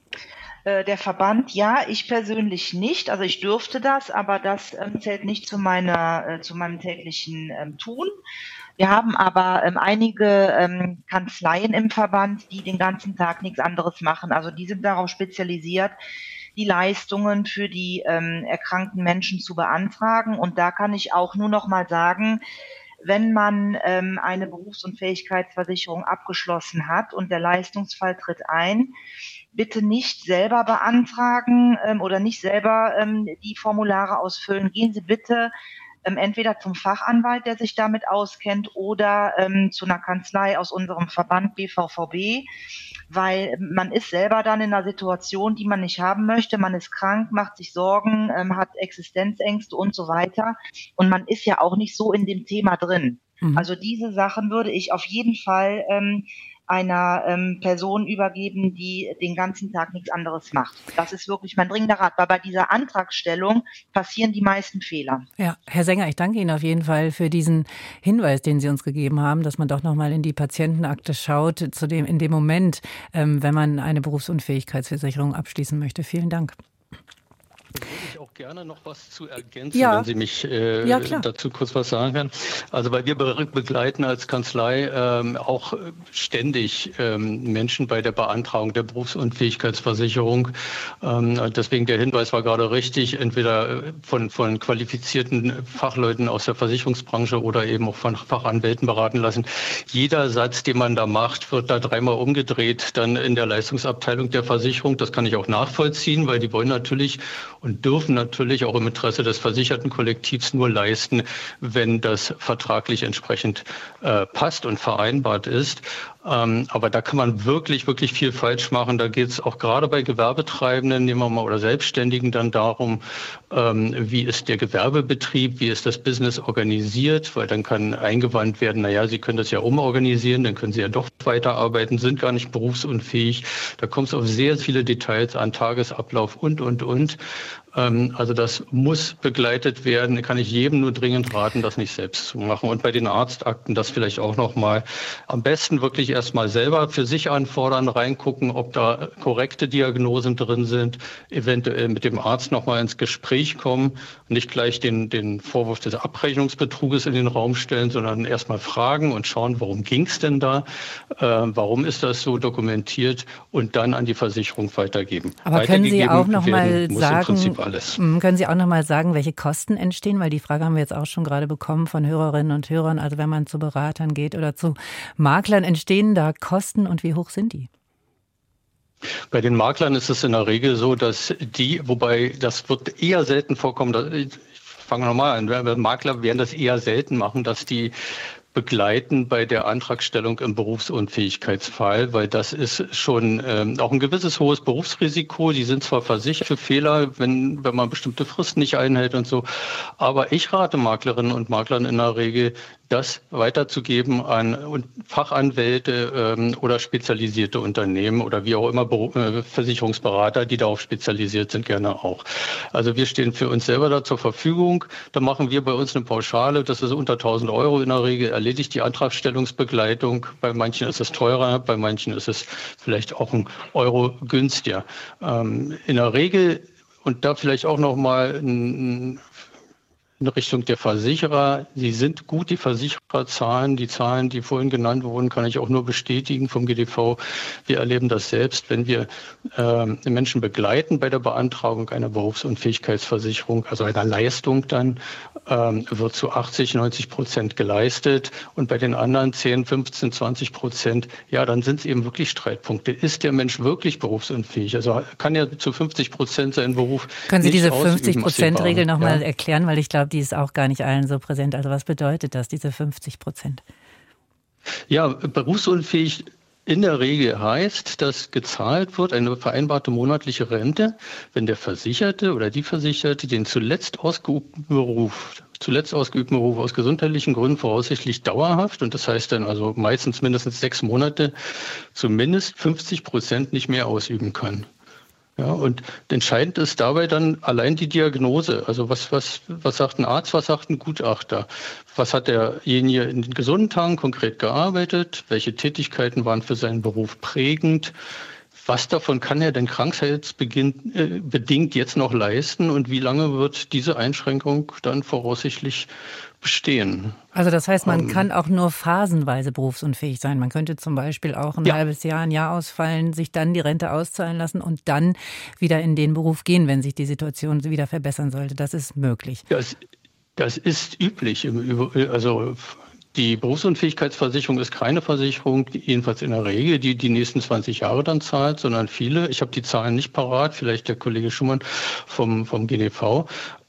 Der Verband, ja, ich persönlich nicht. Also ich dürfte das, aber das zählt nicht zu meinem täglichen Tun. Wir haben aber einige Kanzleien im Verband, die den ganzen Tag nichts anderes machen. Also die sind darauf spezialisiert, die Leistungen für die erkrankten Menschen zu beantragen. Und da kann ich auch nur noch mal sagen, wenn man eine Berufsunfähigkeitsversicherung abgeschlossen hat und der Leistungsfall tritt ein, bitte nicht selber beantragen oder nicht selber die Formulare ausfüllen. Gehen Sie bitte entweder zum Fachanwalt, der sich damit auskennt, oder zu einer Kanzlei aus unserem Verband BVVB, weil man ist selber dann in einer Situation, die man nicht haben möchte. Man ist krank, macht sich Sorgen, hat Existenzängste und so weiter. Und man ist ja auch nicht so in dem Thema drin. Also diese Sachen würde ich auf jeden Fall einer Person übergeben, die den ganzen Tag nichts anderes macht. Das ist wirklich mein dringender Rat, weil bei dieser Antragstellung passieren die meisten Fehler. Ja, Herr Sänger, ich danke Ihnen auf jeden Fall für diesen Hinweis, den Sie uns gegeben haben, dass man doch nochmal in die Patientenakte schaut, in dem Moment, wenn man eine Berufsunfähigkeitsversicherung abschließen möchte. Vielen Dank. Da würde ich auch gerne noch was zu ergänzen, wenn Sie mich dazu kurz was sagen können. Also weil wir begleiten als Kanzlei auch ständig Menschen bei der Beantragung der Berufsunfähigkeitsversicherung. Deswegen der Hinweis war gerade richtig, entweder von qualifizierten Fachleuten aus der Versicherungsbranche oder eben auch von Fachanwälten beraten lassen. Jeder Satz, den man da macht, wird da dreimal umgedreht, dann in der Leistungsabteilung der Versicherung. Das kann ich auch nachvollziehen, weil die wollen natürlich und dürfen natürlich auch im Interesse des versicherten Kollektivs nur leisten, wenn das vertraglich entsprechend passt und vereinbart ist. Aber da kann man wirklich, wirklich viel falsch machen. Da geht es auch gerade bei Gewerbetreibenden, nehmen wir mal, oder Selbstständigen dann darum, wie ist der Gewerbebetrieb, wie ist das Business organisiert, weil dann kann eingewandt werden, naja, Sie können das ja umorganisieren, dann können Sie ja doch weiterarbeiten, sind gar nicht berufsunfähig. Da kommt es auf sehr viele Details an, Tagesablauf und. Also das muss begleitet werden. Kann ich jedem nur dringend raten, das nicht selbst zu machen. Und bei den Arztakten das vielleicht auch nochmal. Am besten wirklich erstmal selber für sich anfordern, reingucken, ob da korrekte Diagnosen drin sind, eventuell mit dem Arzt nochmal ins Gespräch kommen, nicht gleich den Vorwurf des Abrechnungsbetruges in den Raum stellen, sondern erstmal fragen und schauen, worum ging es denn da, warum ist das so dokumentiert und dann an die Versicherung weitergeben. Aber können Sie auch nochmal sagen, welche Kosten entstehen? Weil die Frage haben wir jetzt auch schon gerade bekommen von Hörerinnen und Hörern. Also wenn man zu Beratern geht oder zu Maklern, entstehen da Kosten und wie hoch sind die? Bei den Maklern ist es in der Regel so, dass wobei das wird eher selten vorkommen, ich fange nochmal an, Makler werden das eher selten machen, dass die begleiten bei der Antragstellung im Berufsunfähigkeitsfall, weil das ist schon auch ein gewisses hohes Berufsrisiko. Die sind zwar versichert für Fehler, wenn man bestimmte Fristen nicht einhält und so, aber ich rate Maklerinnen und Maklern in der Regel, das weiterzugeben an Fachanwälte oder spezialisierte Unternehmen oder wie auch immer Versicherungsberater, die darauf spezialisiert sind, gerne auch. Also wir stehen für uns selber da zur Verfügung. Da machen wir bei uns eine Pauschale, das ist unter 1.000 Euro in der Regel, erledigt die Antragstellungsbegleitung. Bei manchen ist es teurer, bei manchen ist es vielleicht auch ein Euro günstiger. In der Regel, und da vielleicht auch nochmal in Richtung der Versicherer. Sie sind gut, die Versichererzahlen, die Zahlen, die vorhin genannt wurden, kann ich auch nur bestätigen vom GDV. Wir erleben das selbst, wenn wir Menschen begleiten bei der Beantragung einer Berufsunfähigkeitsversicherung, also einer Leistung dann, wird zu 80-90% geleistet und bei den anderen 10, 15, 20%, ja, dann sind es eben wirklich Streitpunkte. Ist der Mensch wirklich berufsunfähig? Also kann er zu 50% seinen Beruf Können Sie nicht diese ausüben, 50%-Regel nochmal erklären, weil ich glaube, die ist auch gar nicht allen so präsent. Also was bedeutet das, diese 50%? Ja, berufsunfähig in der Regel heißt, dass gezahlt wird eine vereinbarte monatliche Rente, wenn der Versicherte oder die Versicherte den zuletzt ausgeübten Beruf aus gesundheitlichen Gründen voraussichtlich dauerhaft, und das heißt dann also meistens mindestens 6 Monate, zumindest 50% nicht mehr ausüben kann. Ja, und entscheidend ist dabei dann allein die Diagnose. Also was sagt ein Arzt, was sagt ein Gutachter? Was hat derjenige in den gesunden Tagen konkret gearbeitet? Welche Tätigkeiten waren für seinen Beruf prägend? Was davon kann er denn krankheitsbedingt jetzt noch leisten? Und wie lange wird diese Einschränkung dann voraussichtlich bestehen? Also das heißt, man kann auch nur phasenweise berufsunfähig sein. Man könnte zum Beispiel auch ein halbes Jahr, ein Jahr ausfallen, sich dann die Rente auszahlen lassen und dann wieder in den Beruf gehen, wenn sich die Situation wieder verbessern sollte. Das ist möglich. Das ist üblich. Also die Berufsunfähigkeitsversicherung ist keine Versicherung, jedenfalls in der Regel, die nächsten 20 Jahre dann zahlt, sondern viele, ich habe die Zahlen nicht parat, vielleicht der Kollege Schumann vom GDV,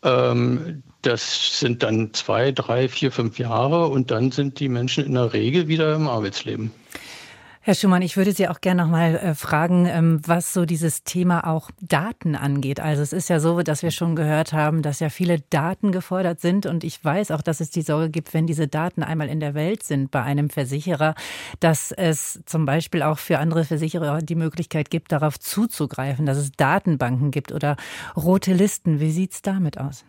das sind dann 2, 3, 4, 5 Jahre und dann sind die Menschen in der Regel wieder im Arbeitsleben. Herr Schumann, ich würde Sie auch gerne noch mal fragen, was so dieses Thema auch Daten angeht. Also es ist ja so, dass wir schon gehört haben, dass ja viele Daten gefordert sind. Und ich weiß auch, dass es die Sorge gibt, wenn diese Daten einmal in der Welt sind bei einem Versicherer, dass es zum Beispiel auch für andere Versicherer die Möglichkeit gibt, darauf zuzugreifen, dass es Datenbanken gibt oder rote Listen. Wie sieht es damit aus?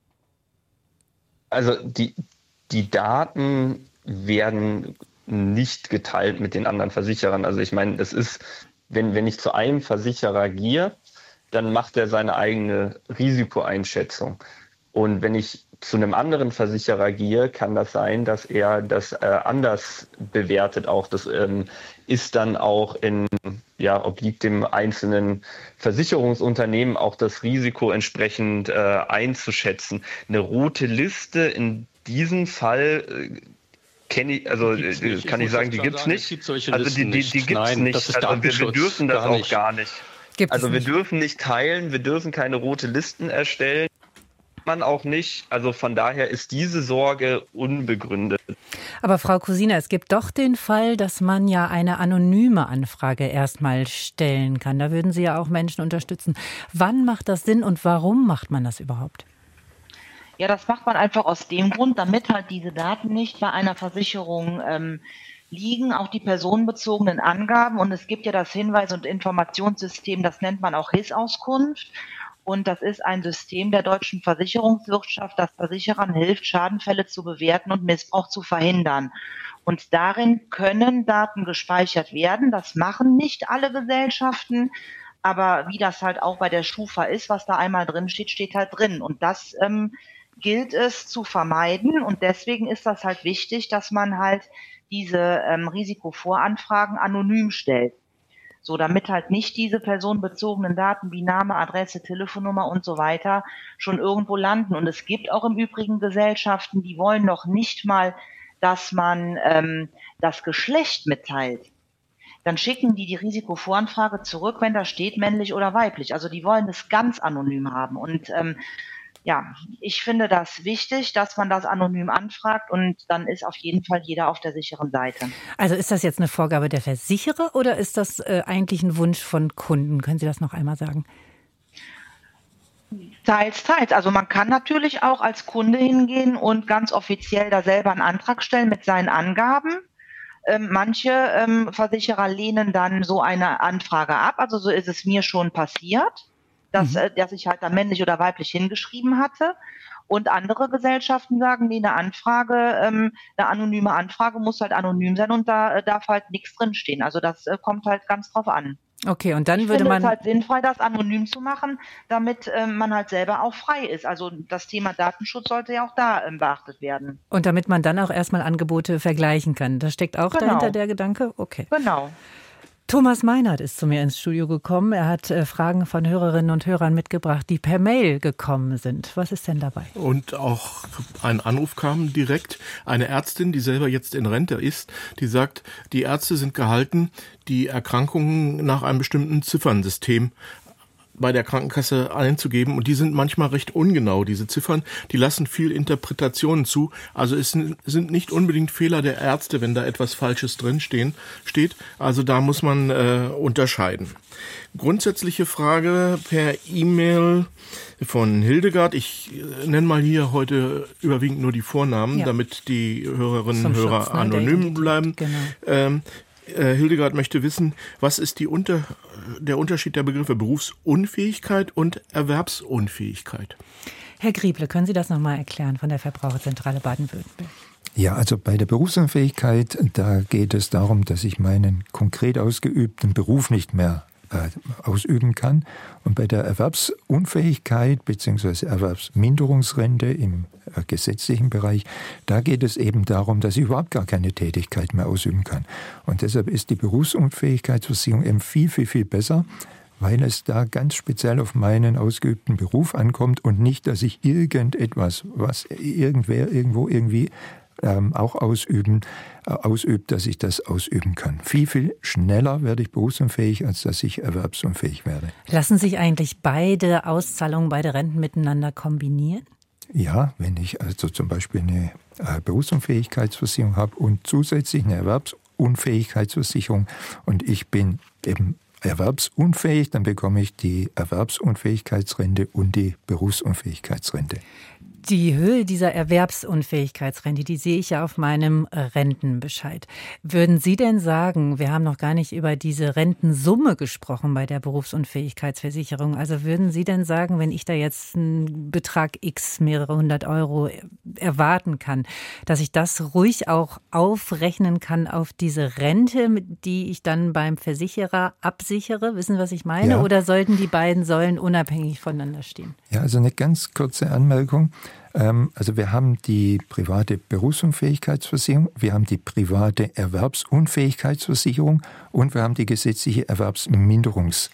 Also die Daten werden nicht geteilt mit den anderen Versicherern. Also ich meine, es ist, wenn ich zu einem Versicherer gehe, dann macht er seine eigene Risikoeinschätzung. Und wenn ich zu einem anderen Versicherer gehe, kann das sein, dass er das anders bewertet. Auch das ist dann auch obliegt dem einzelnen Versicherungsunternehmen auch das Risiko entsprechend einzuschätzen. Eine rote Liste in diesem Fall kann ich sagen, die gibt's nicht. Also die gibt's nicht. Also wir dürfen das auch gar nicht. Also wir dürfen nicht teilen, wir dürfen keine rote Listen erstellen. Man auch nicht. Also von daher ist diese Sorge unbegründet. Aber Frau Kusina, es gibt doch den Fall, dass man ja eine anonyme Anfrage erstmal stellen kann. Da würden Sie ja auch Menschen unterstützen. Wann macht das Sinn und warum macht man das überhaupt? Ja, das macht man einfach aus dem Grund, damit halt diese Daten nicht bei einer Versicherung liegen, auch die personenbezogenen Angaben. Und es gibt ja das Hinweis- und Informationssystem, das nennt man auch HIS-Auskunft. Und das ist ein System der deutschen Versicherungswirtschaft, das Versicherern hilft, Schadenfälle zu bewerten und Missbrauch zu verhindern. Und darin können Daten gespeichert werden. Das machen nicht alle Gesellschaften. Aber wie das halt auch bei der Schufa ist, was da einmal drin steht, steht halt drin. Und das gilt es zu vermeiden. Und deswegen ist das halt wichtig, dass man halt diese Risikovoranfragen anonym stellt. So, damit halt nicht diese personenbezogenen Daten wie Name, Adresse, Telefonnummer und so weiter schon irgendwo landen. Und es gibt auch im Übrigen Gesellschaften, die wollen noch nicht mal, dass man das Geschlecht mitteilt. Dann schicken die Risikovoranfrage zurück, wenn da steht männlich oder weiblich. Also die wollen es ganz anonym haben. Und ich finde das wichtig, dass man das anonym anfragt und dann ist auf jeden Fall jeder auf der sicheren Seite. Also ist das jetzt eine Vorgabe der Versicherer oder ist das eigentlich ein Wunsch von Kunden? Können Sie das noch einmal sagen? Teils, teils. Also man kann natürlich auch als Kunde hingehen und ganz offiziell da selber einen Antrag stellen mit seinen Angaben. Manche Versicherer lehnen dann so eine Anfrage ab. Also so ist es mir schon passiert, dass ich halt da männlich oder weiblich hingeschrieben hatte. Und andere Gesellschaften sagen, nee, eine anonyme Anfrage muss halt anonym sein und da darf halt nichts drinstehen. Also das kommt halt ganz drauf an. Okay, und dann würde man... Ich finde es halt sinnvoll, das anonym zu machen, damit man halt selber auch frei ist. Also das Thema Datenschutz sollte ja auch da beachtet werden. Und damit man dann auch erstmal Angebote vergleichen kann. Das steckt auch dahinter der Gedanke? Okay. Genau. Thomas Meinert ist zu mir ins Studio gekommen. Er hat Fragen von Hörerinnen und Hörern mitgebracht, die per Mail gekommen sind. Was ist denn dabei? Und auch ein Anruf kam direkt. Eine Ärztin, die selber jetzt in Rente ist, die sagt, die Ärzte sind gehalten, die Erkrankungen nach einem bestimmten Ziffernsystem bei der Krankenkasse einzugeben. Und die sind manchmal recht ungenau, diese Ziffern. Die lassen viel Interpretationen zu. Also es sind nicht unbedingt Fehler der Ärzte, wenn da etwas Falsches drin steht. Also da muss man unterscheiden. Grundsätzliche Frage per E-Mail von Hildegard. Ich nenne mal hier heute überwiegend nur die Vornamen, damit die Hörerinnen und Hörer anonym bleiben. Genau. Hildegard möchte wissen, was ist der Unterschied der Begriffe Berufsunfähigkeit und Erwerbsunfähigkeit? Herr Grieble, können Sie das nochmal erklären von der Verbraucherzentrale Baden-Württemberg? Ja, also bei der Berufsunfähigkeit, da geht es darum, dass ich meinen konkret ausgeübten Beruf nicht mehr ausüben kann. Und bei der Erwerbsunfähigkeit bzw. Erwerbsminderungsrente im gesetzlichen Bereich, da geht es eben darum, dass ich überhaupt gar keine Tätigkeit mehr ausüben kann. Und deshalb ist die Berufsunfähigkeitsversicherung eben viel, viel, viel besser, weil es da ganz speziell auf meinen ausgeübten Beruf ankommt und nicht, dass ich irgendetwas, was irgendwer irgendwo irgendwie auch ausübt, dass ich das ausüben kann. Viel, viel schneller werde ich berufsunfähig, als dass ich erwerbsunfähig werde. Lassen sich eigentlich beide Auszahlungen, beide Renten miteinander kombinieren? Ja, wenn ich also zum Beispiel eine Berufsunfähigkeitsversicherung habe und zusätzlich eine Berufsunfähigkeitsversicherung und ich bin eben erwerbsunfähig, dann bekomme ich die Erwerbsunfähigkeitsrente und die Berufsunfähigkeitsrente. Die Höhe dieser Erwerbsunfähigkeitsrente, die sehe ich ja auf meinem Rentenbescheid. Würden Sie denn sagen, wir haben noch gar nicht über diese Rentensumme gesprochen bei der Berufsunfähigkeitsversicherung, also würden Sie denn sagen, wenn ich da jetzt einen Betrag X, mehrere hundert Euro erwarten kann, dass ich das ruhig auch aufrechnen kann auf diese Rente, die ich dann beim Versicherer absichere? Wissen Sie, was ich meine? Ja. Oder sollten die beiden Säulen unabhängig voneinander stehen? Ja, also eine ganz kurze Anmerkung. Also wir haben die private Berufsunfähigkeitsversicherung, wir haben die private Erwerbsunfähigkeitsversicherung und wir haben die gesetzliche Erwerbsminderungsrente.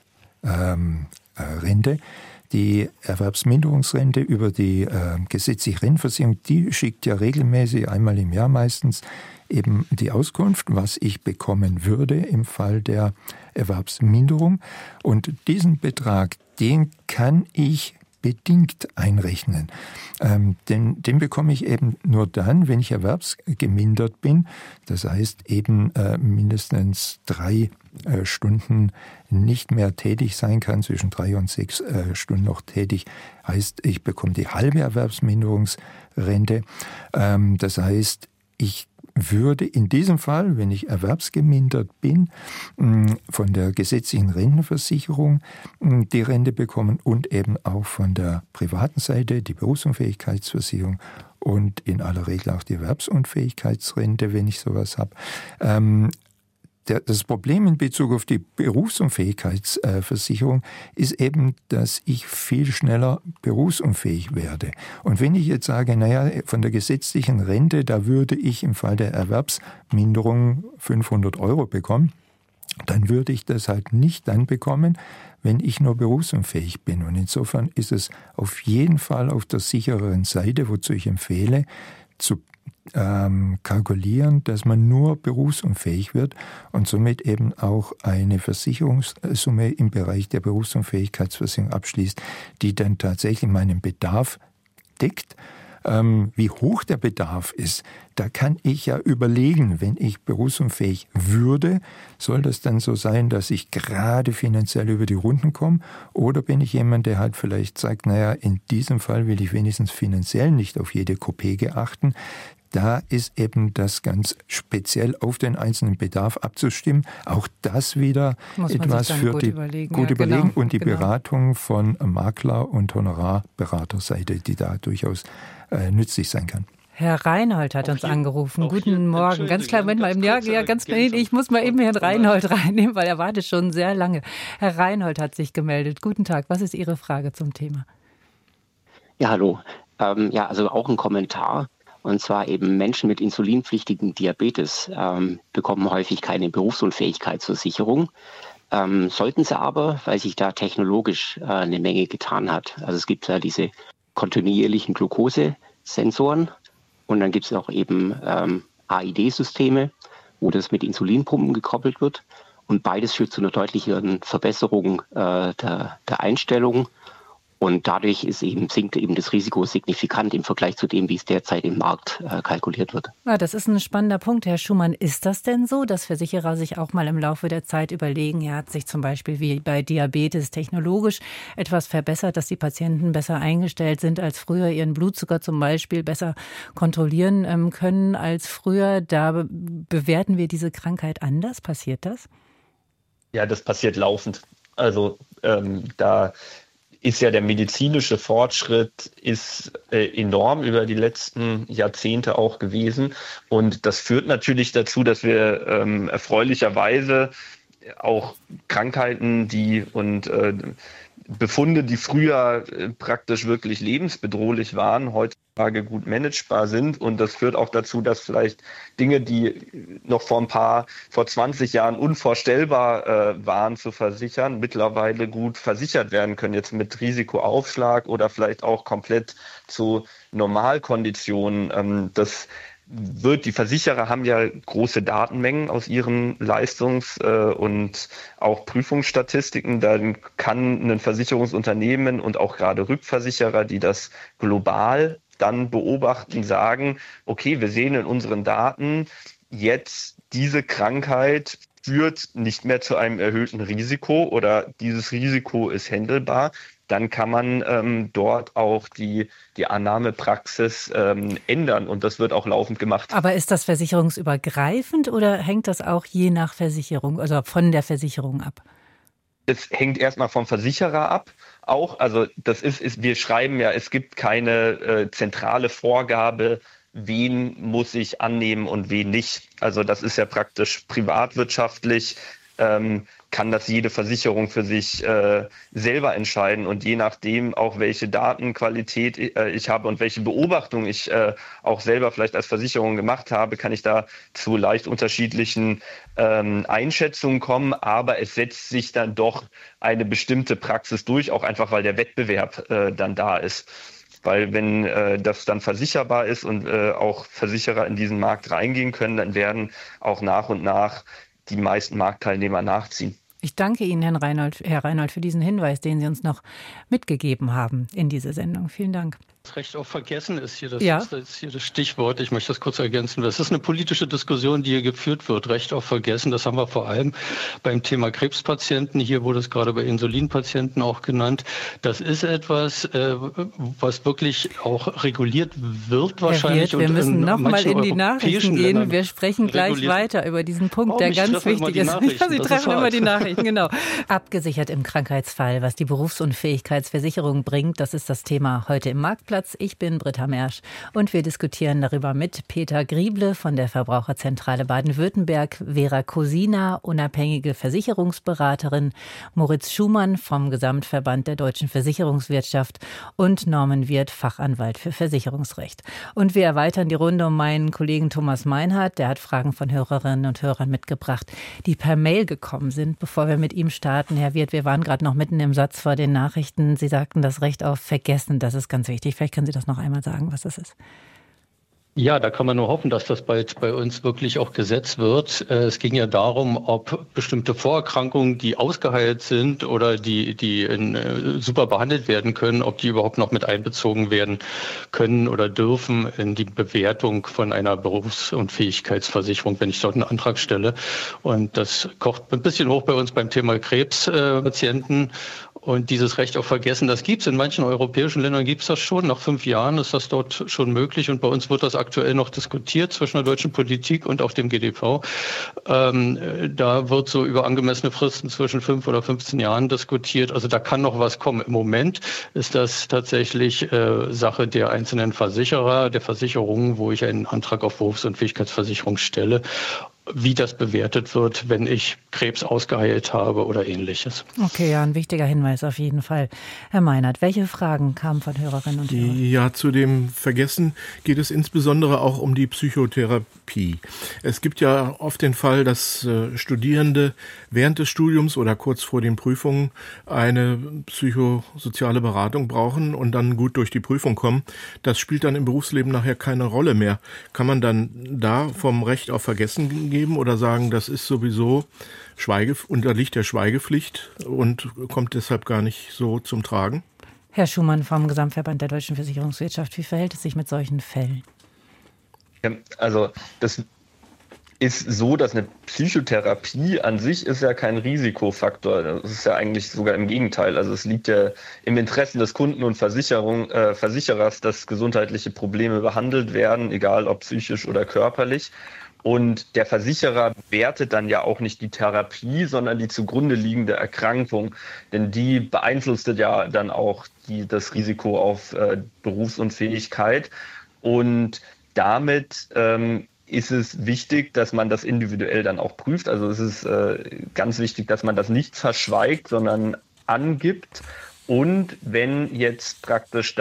Die Erwerbsminderungsrente über die gesetzliche Rentenversicherung, die schickt ja regelmäßig, einmal im Jahr meistens, eben die Auskunft, was ich bekommen würde im Fall der Erwerbsminderung. Und diesen Betrag, den kann ich bedingt einrechnen. Den bekomme ich eben nur dann, wenn ich erwerbsgemindert bin. Das heißt eben mindestens 3 Stunden nicht mehr tätig sein kann, zwischen 3 und 6 Stunden noch tätig. Heißt, ich bekomme die halbe Erwerbsminderungsrente. Das heißt, ich würde in diesem Fall, wenn ich erwerbsgemindert bin, von der gesetzlichen Rentenversicherung die Rente bekommen und eben auch von der privaten Seite die Berufsunfähigkeitsversicherung und in aller Regel auch die Erwerbsunfähigkeitsrente, wenn ich sowas habe. Das Problem in Bezug auf die Berufsunfähigkeitsversicherung ist eben, dass ich viel schneller berufsunfähig werde. Und wenn ich jetzt sage, naja, von der gesetzlichen Rente, da würde ich im Fall der Erwerbsminderung 500 Euro bekommen, dann würde ich das halt nicht dann bekommen, wenn ich nur berufsunfähig bin. Und insofern ist es auf jeden Fall auf der sichereren Seite, wozu ich empfehle, zu kalkulieren, dass man nur berufsunfähig wird und somit eben auch eine Versicherungssumme im Bereich der Berufsunfähigkeitsversicherung abschließt, die dann tatsächlich meinen Bedarf deckt. Wie hoch der Bedarf ist, da kann ich ja überlegen, wenn ich berufsunfähig würde, soll das dann so sein, dass ich gerade finanziell über die Runden komme, oder bin ich jemand, der halt vielleicht sagt, naja, in diesem Fall will ich wenigstens finanziell nicht auf jede Kopeke achten. Da ist eben das ganz speziell auf den einzelnen Bedarf abzustimmen. Auch das wieder etwas für die gut überlegen und die Beratung von Makler- und Honorarberaterseite, die da durchaus nützlich sein kann. Herr Reinhold hat uns angerufen. Guten Morgen. Ganz kleinen Moment mal. Ja, ganz klein. Ich muss mal eben Herrn Reinhold reinnehmen, weil er wartet schon sehr lange. Herr Reinhold hat sich gemeldet. Guten Tag. Was ist Ihre Frage zum Thema? Ja, hallo. Also auch ein Kommentar. Und zwar eben Menschen mit insulinpflichtigem Diabetes bekommen häufig keine Berufsunfähigkeitsversicherung. Sollten sie aber, weil sich da technologisch eine Menge getan hat. Also es gibt ja diese kontinuierlichen Glukosesensoren und dann gibt es auch eben AID-Systeme, wo das mit Insulinpumpen gekoppelt wird. Und beides führt zu einer deutlicheren Verbesserung der Einstellung. Und dadurch sinkt eben das Risiko signifikant im Vergleich zu dem, wie es derzeit im Markt kalkuliert wird. Ja, das ist ein spannender Punkt, Herr Schumann. Ist das denn so, dass Versicherer sich auch mal im Laufe der Zeit überlegen, hat sich zum Beispiel wie bei Diabetes technologisch etwas verbessert, dass die Patienten besser eingestellt sind als früher, ihren Blutzucker zum Beispiel besser kontrollieren können als früher? Da bewerten wir diese Krankheit anders. Passiert das? Ja, das passiert laufend. Also da ist ja der medizinische Fortschritt ist enorm über die letzten Jahrzehnte auch gewesen. Und das führt natürlich dazu, dass wir erfreulicherweise auch Krankheiten Befunde, die früher praktisch wirklich lebensbedrohlich waren, heutzutage gut managebar sind. Und das führt auch dazu, dass vielleicht Dinge, die noch vor 20 Jahren unvorstellbar waren zu versichern, mittlerweile gut versichert werden können, jetzt mit Risikoaufschlag oder vielleicht auch komplett zu Normalkonditionen. Die Versicherer haben ja große Datenmengen aus ihren Leistungs- und auch Prüfungsstatistiken. Dann kann ein Versicherungsunternehmen und auch gerade Rückversicherer, die das global dann beobachten, sagen, okay, wir sehen in unseren Daten jetzt diese Krankheit führt nicht mehr zu einem erhöhten Risiko oder dieses Risiko ist händelbar, dann kann man dort auch die Annahmepraxis ändern und das wird auch laufend gemacht. Aber ist das versicherungsübergreifend oder hängt das auch je nach Versicherung, also von der Versicherung ab? Es hängt erstmal vom Versicherer ab. Auch, also wir schreiben ja, es gibt keine zentrale Vorgabe, wen muss ich annehmen und wen nicht. Also das ist ja praktisch privatwirtschaftlich, kann das jede Versicherung für sich selber entscheiden und je nachdem auch welche Datenqualität ich habe und welche Beobachtung ich auch selber vielleicht als Versicherung gemacht habe, kann ich da zu leicht unterschiedlichen Einschätzungen kommen, aber es setzt sich dann doch eine bestimmte Praxis durch, auch einfach weil der Wettbewerb dann da ist. Weil wenn das dann versicherbar ist und auch Versicherer in diesen Markt reingehen können, dann werden auch nach und nach die meisten Marktteilnehmer nachziehen. Ich danke Ihnen, Herr Reinhold, für diesen Hinweis, den Sie uns noch mitgegeben haben in diese Sendung. Vielen Dank. Das Recht auf Vergessen ist hier, ist hier das Stichwort. Ich möchte das kurz ergänzen. Das ist eine politische Diskussion, die hier geführt wird. Recht auf Vergessen, das haben wir vor allem beim Thema Krebspatienten. Hier wurde es gerade bei Insulinpatienten auch genannt. Das ist etwas, was wirklich auch reguliert wird wahrscheinlich. Herr Wirth, wir müssen nochmal in die Nachrichten gehen. Wir sprechen gleich weiter über diesen Punkt, der ganz wichtig ist. Sie treffen immer die Nachrichten, genau. Abgesichert im Krankheitsfall, was die Berufsunfähigkeitsversicherung bringt, das ist das Thema heute im Marktplatz. Ich bin Britta Mersch und wir diskutieren darüber mit Peter Grieble von der Verbraucherzentrale Baden-Württemberg, Vera Cosina, unabhängige Versicherungsberaterin, Moritz Schumann vom Gesamtverband der deutschen Versicherungswirtschaft und Norman Wirth, Fachanwalt für Versicherungsrecht. Und wir erweitern die Runde um meinen Kollegen Thomas Meinhardt, der hat Fragen von Hörerinnen und Hörern mitgebracht, die per Mail gekommen sind. Bevor wir mit ihm starten, Herr Wirth, wir waren gerade noch mitten im Satz vor den Nachrichten. Sie sagten das Recht auf Vergessen, das ist ganz wichtig. Vielleicht können Sie das noch einmal sagen, was das ist. Ja, da kann man nur hoffen, dass das bald bei uns wirklich auch Gesetz wird. Es ging ja darum, ob bestimmte Vorerkrankungen, die ausgeheilt sind oder die super behandelt werden können, ob die überhaupt noch mit einbezogen werden können oder dürfen in die Bewertung von einer Berufsunfähigkeitsversicherung, wenn ich dort einen Antrag stelle. Und das kocht ein bisschen hoch bei uns beim Thema Krebspatienten. Und dieses Recht auf Vergessen, das gibt es. In manchen europäischen Ländern gibt es das schon. Nach 5 Jahren ist das dort schon möglich. Und bei uns wird das aktuell noch diskutiert zwischen der deutschen Politik und auch dem GDV. Da wird so über angemessene Fristen zwischen 5 oder 15 Jahren diskutiert. Also da kann noch was kommen. Im Moment ist das tatsächlich Sache der einzelnen Versicherer, der Versicherungen, wo ich einen Antrag auf Berufsunfähigkeitsversicherung stelle, wie das bewertet wird, wenn ich Krebs ausgeheilt habe oder Ähnliches. Okay, ja, ein wichtiger Hinweis auf jeden Fall. Herr Meinhardt, welche Fragen kamen von Hörerinnen und Hörern? Ja, zu dem Vergessen geht es insbesondere auch um die Psychotherapie. Es gibt ja oft den Fall, dass Studierende während des Studiums oder kurz vor den Prüfungen eine psychosoziale Beratung brauchen und dann gut durch die Prüfung kommen. Das spielt dann im Berufsleben nachher keine Rolle mehr. Kann man dann da vom Recht auf Vergessen gehen oder sagen, das ist sowieso unterliegt der Schweigepflicht und kommt deshalb gar nicht so zum Tragen? Herr Schumann vom Gesamtverband der deutschen Versicherungswirtschaft, wie verhält es sich mit solchen Fällen? Also das ist so, dass eine Psychotherapie an sich ist ja kein Risikofaktor. Das ist ja eigentlich sogar im Gegenteil. Also es liegt ja im Interesse des Kunden und Versicherers, dass gesundheitliche Probleme behandelt werden, egal ob psychisch oder körperlich. Und der Versicherer bewertet dann ja auch nicht die Therapie, sondern die zugrunde liegende Erkrankung. Denn die beeinflusst ja dann auch das Risiko auf Berufsunfähigkeit. Und damit ist es wichtig, dass man das individuell dann auch prüft. Also es ist ganz wichtig, dass man das nicht verschweigt, sondern angibt. Und wenn jetzt praktisch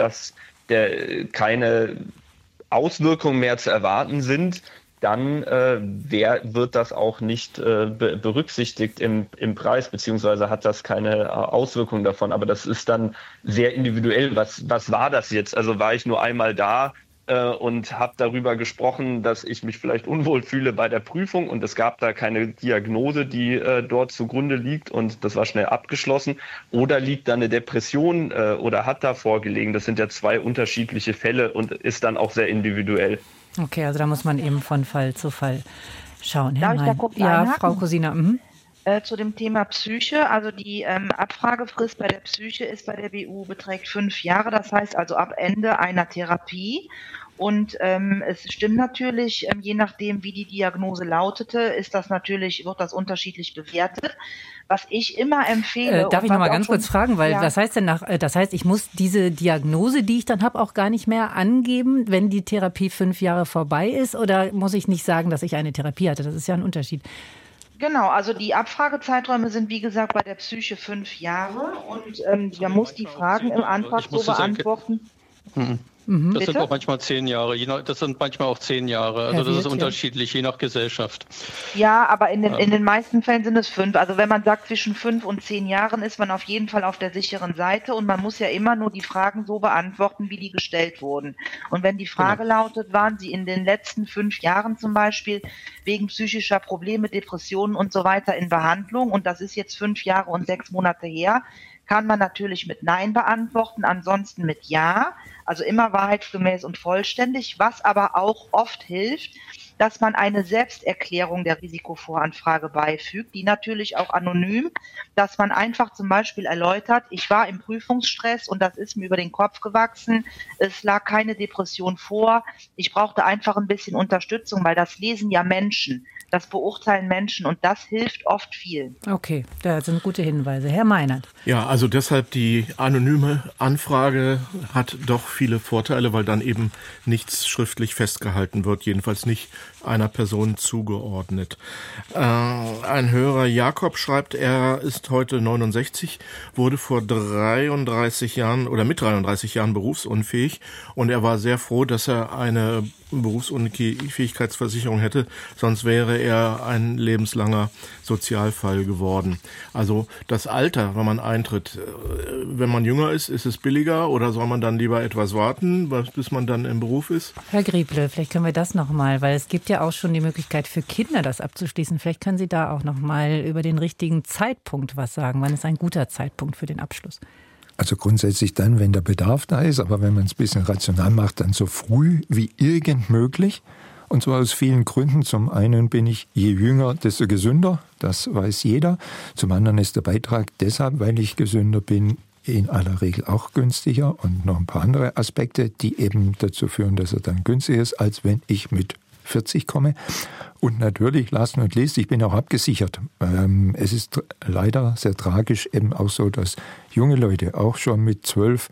keine Auswirkungen mehr zu erwarten sind, dann wird das auch nicht berücksichtigt im Preis, beziehungsweise hat das keine Auswirkungen davon. Aber das ist dann sehr individuell. Was war das jetzt? Also war ich nur einmal da und habe darüber gesprochen, dass ich mich vielleicht unwohl fühle bei der Prüfung und es gab da keine Diagnose, die dort zugrunde liegt und das war schnell abgeschlossen. Oder liegt da eine Depression oder hat da vorgelegen? Das sind ja 2 unterschiedliche Fälle und ist dann auch sehr individuell. Okay, also da muss man eben von Fall zu Fall schauen, Herr Darf ich da kurz einhaken? Frau Kosina. Zu dem Thema Psyche, also die Abfragefrist bei der Psyche ist bei der BU beträgt 5 Jahre, das heißt also ab Ende einer Therapie. Und es stimmt natürlich, je nachdem, wie die Diagnose lautete, wird das unterschiedlich bewertet. Was ich immer empfehle. Darf ich noch mal ganz kurz fragen, weil was heißt denn das heißt, ich muss diese Diagnose, die ich dann habe, auch gar nicht mehr angeben, wenn die Therapie 5 Jahre vorbei ist, oder muss ich nicht sagen, dass ich eine Therapie hatte? Das ist ja ein Unterschied. Genau, also die Abfragezeiträume sind wie gesagt bei der Psyche 5 Jahre und man muss die Fragen im Antrag so beantworten. Das sind auch manchmal 10 Jahre. Das sind manchmal auch 10 Jahre. Also das ist unterschiedlich, je nach Gesellschaft. Ja, aber in den meisten Fällen sind es 5. Also wenn man sagt, zwischen 5 und 10 Jahren ist man auf jeden Fall auf der sicheren Seite und man muss ja immer nur die Fragen so beantworten, wie die gestellt wurden. Und wenn die Frage lautet, waren Sie in den letzten 5 Jahren zum Beispiel wegen psychischer Probleme, Depressionen und so weiter in Behandlung und das ist jetzt 5 Jahre und 6 Monate her, kann man natürlich mit Nein beantworten, ansonsten mit Ja, also immer wahrheitsgemäß und vollständig, was aber auch oft hilft, dass man eine Selbsterklärung der Risikovoranfrage beifügt, die natürlich auch anonym, dass man einfach zum Beispiel erläutert, ich war im Prüfungsstress und das ist mir über den Kopf gewachsen, es lag keine Depression vor, ich brauchte einfach ein bisschen Unterstützung, weil das lesen ja Menschen, das beurteilen Menschen und das hilft oft viel. Okay, das sind gute Hinweise. Herr Meinert. Ja, also deshalb die anonyme Anfrage hat doch viele Vorteile, weil dann eben nichts schriftlich festgehalten wird, jedenfalls nicht einer Person zugeordnet. Ein Hörer Jakob schreibt, er ist heute 69, wurde vor 33 Jahren oder mit 33 Jahren berufsunfähig und er war sehr froh, dass er eine Berufsunfähigkeitsversicherung hätte, sonst wäre er ein lebenslanger Sozialfall geworden. Also das Alter, wenn man eintritt, wenn man jünger ist es billiger oder soll man dann lieber etwas warten, bis man dann im Beruf ist? Herr Grieble, vielleicht können wir das nochmal, weil es gibt ja auch schon die Möglichkeit für Kinder, das abzuschließen. Vielleicht können Sie da auch nochmal über den richtigen Zeitpunkt was sagen. Wann ist ein guter Zeitpunkt für den Abschluss? Also grundsätzlich dann, wenn der Bedarf da ist, aber wenn man es ein bisschen rational macht, dann so früh wie irgend möglich. Und zwar aus vielen Gründen. Zum einen bin ich, je jünger, desto gesünder. Das weiß jeder. Zum anderen ist der Beitrag deshalb, weil ich gesünder bin, in aller Regel auch günstiger. Und noch ein paar andere Aspekte, die eben dazu führen, dass er dann günstiger ist, als wenn ich mit 40 komme. Und natürlich, last not least, ich bin auch abgesichert. Es ist leider sehr tragisch eben auch so, dass junge Leute auch schon mit 12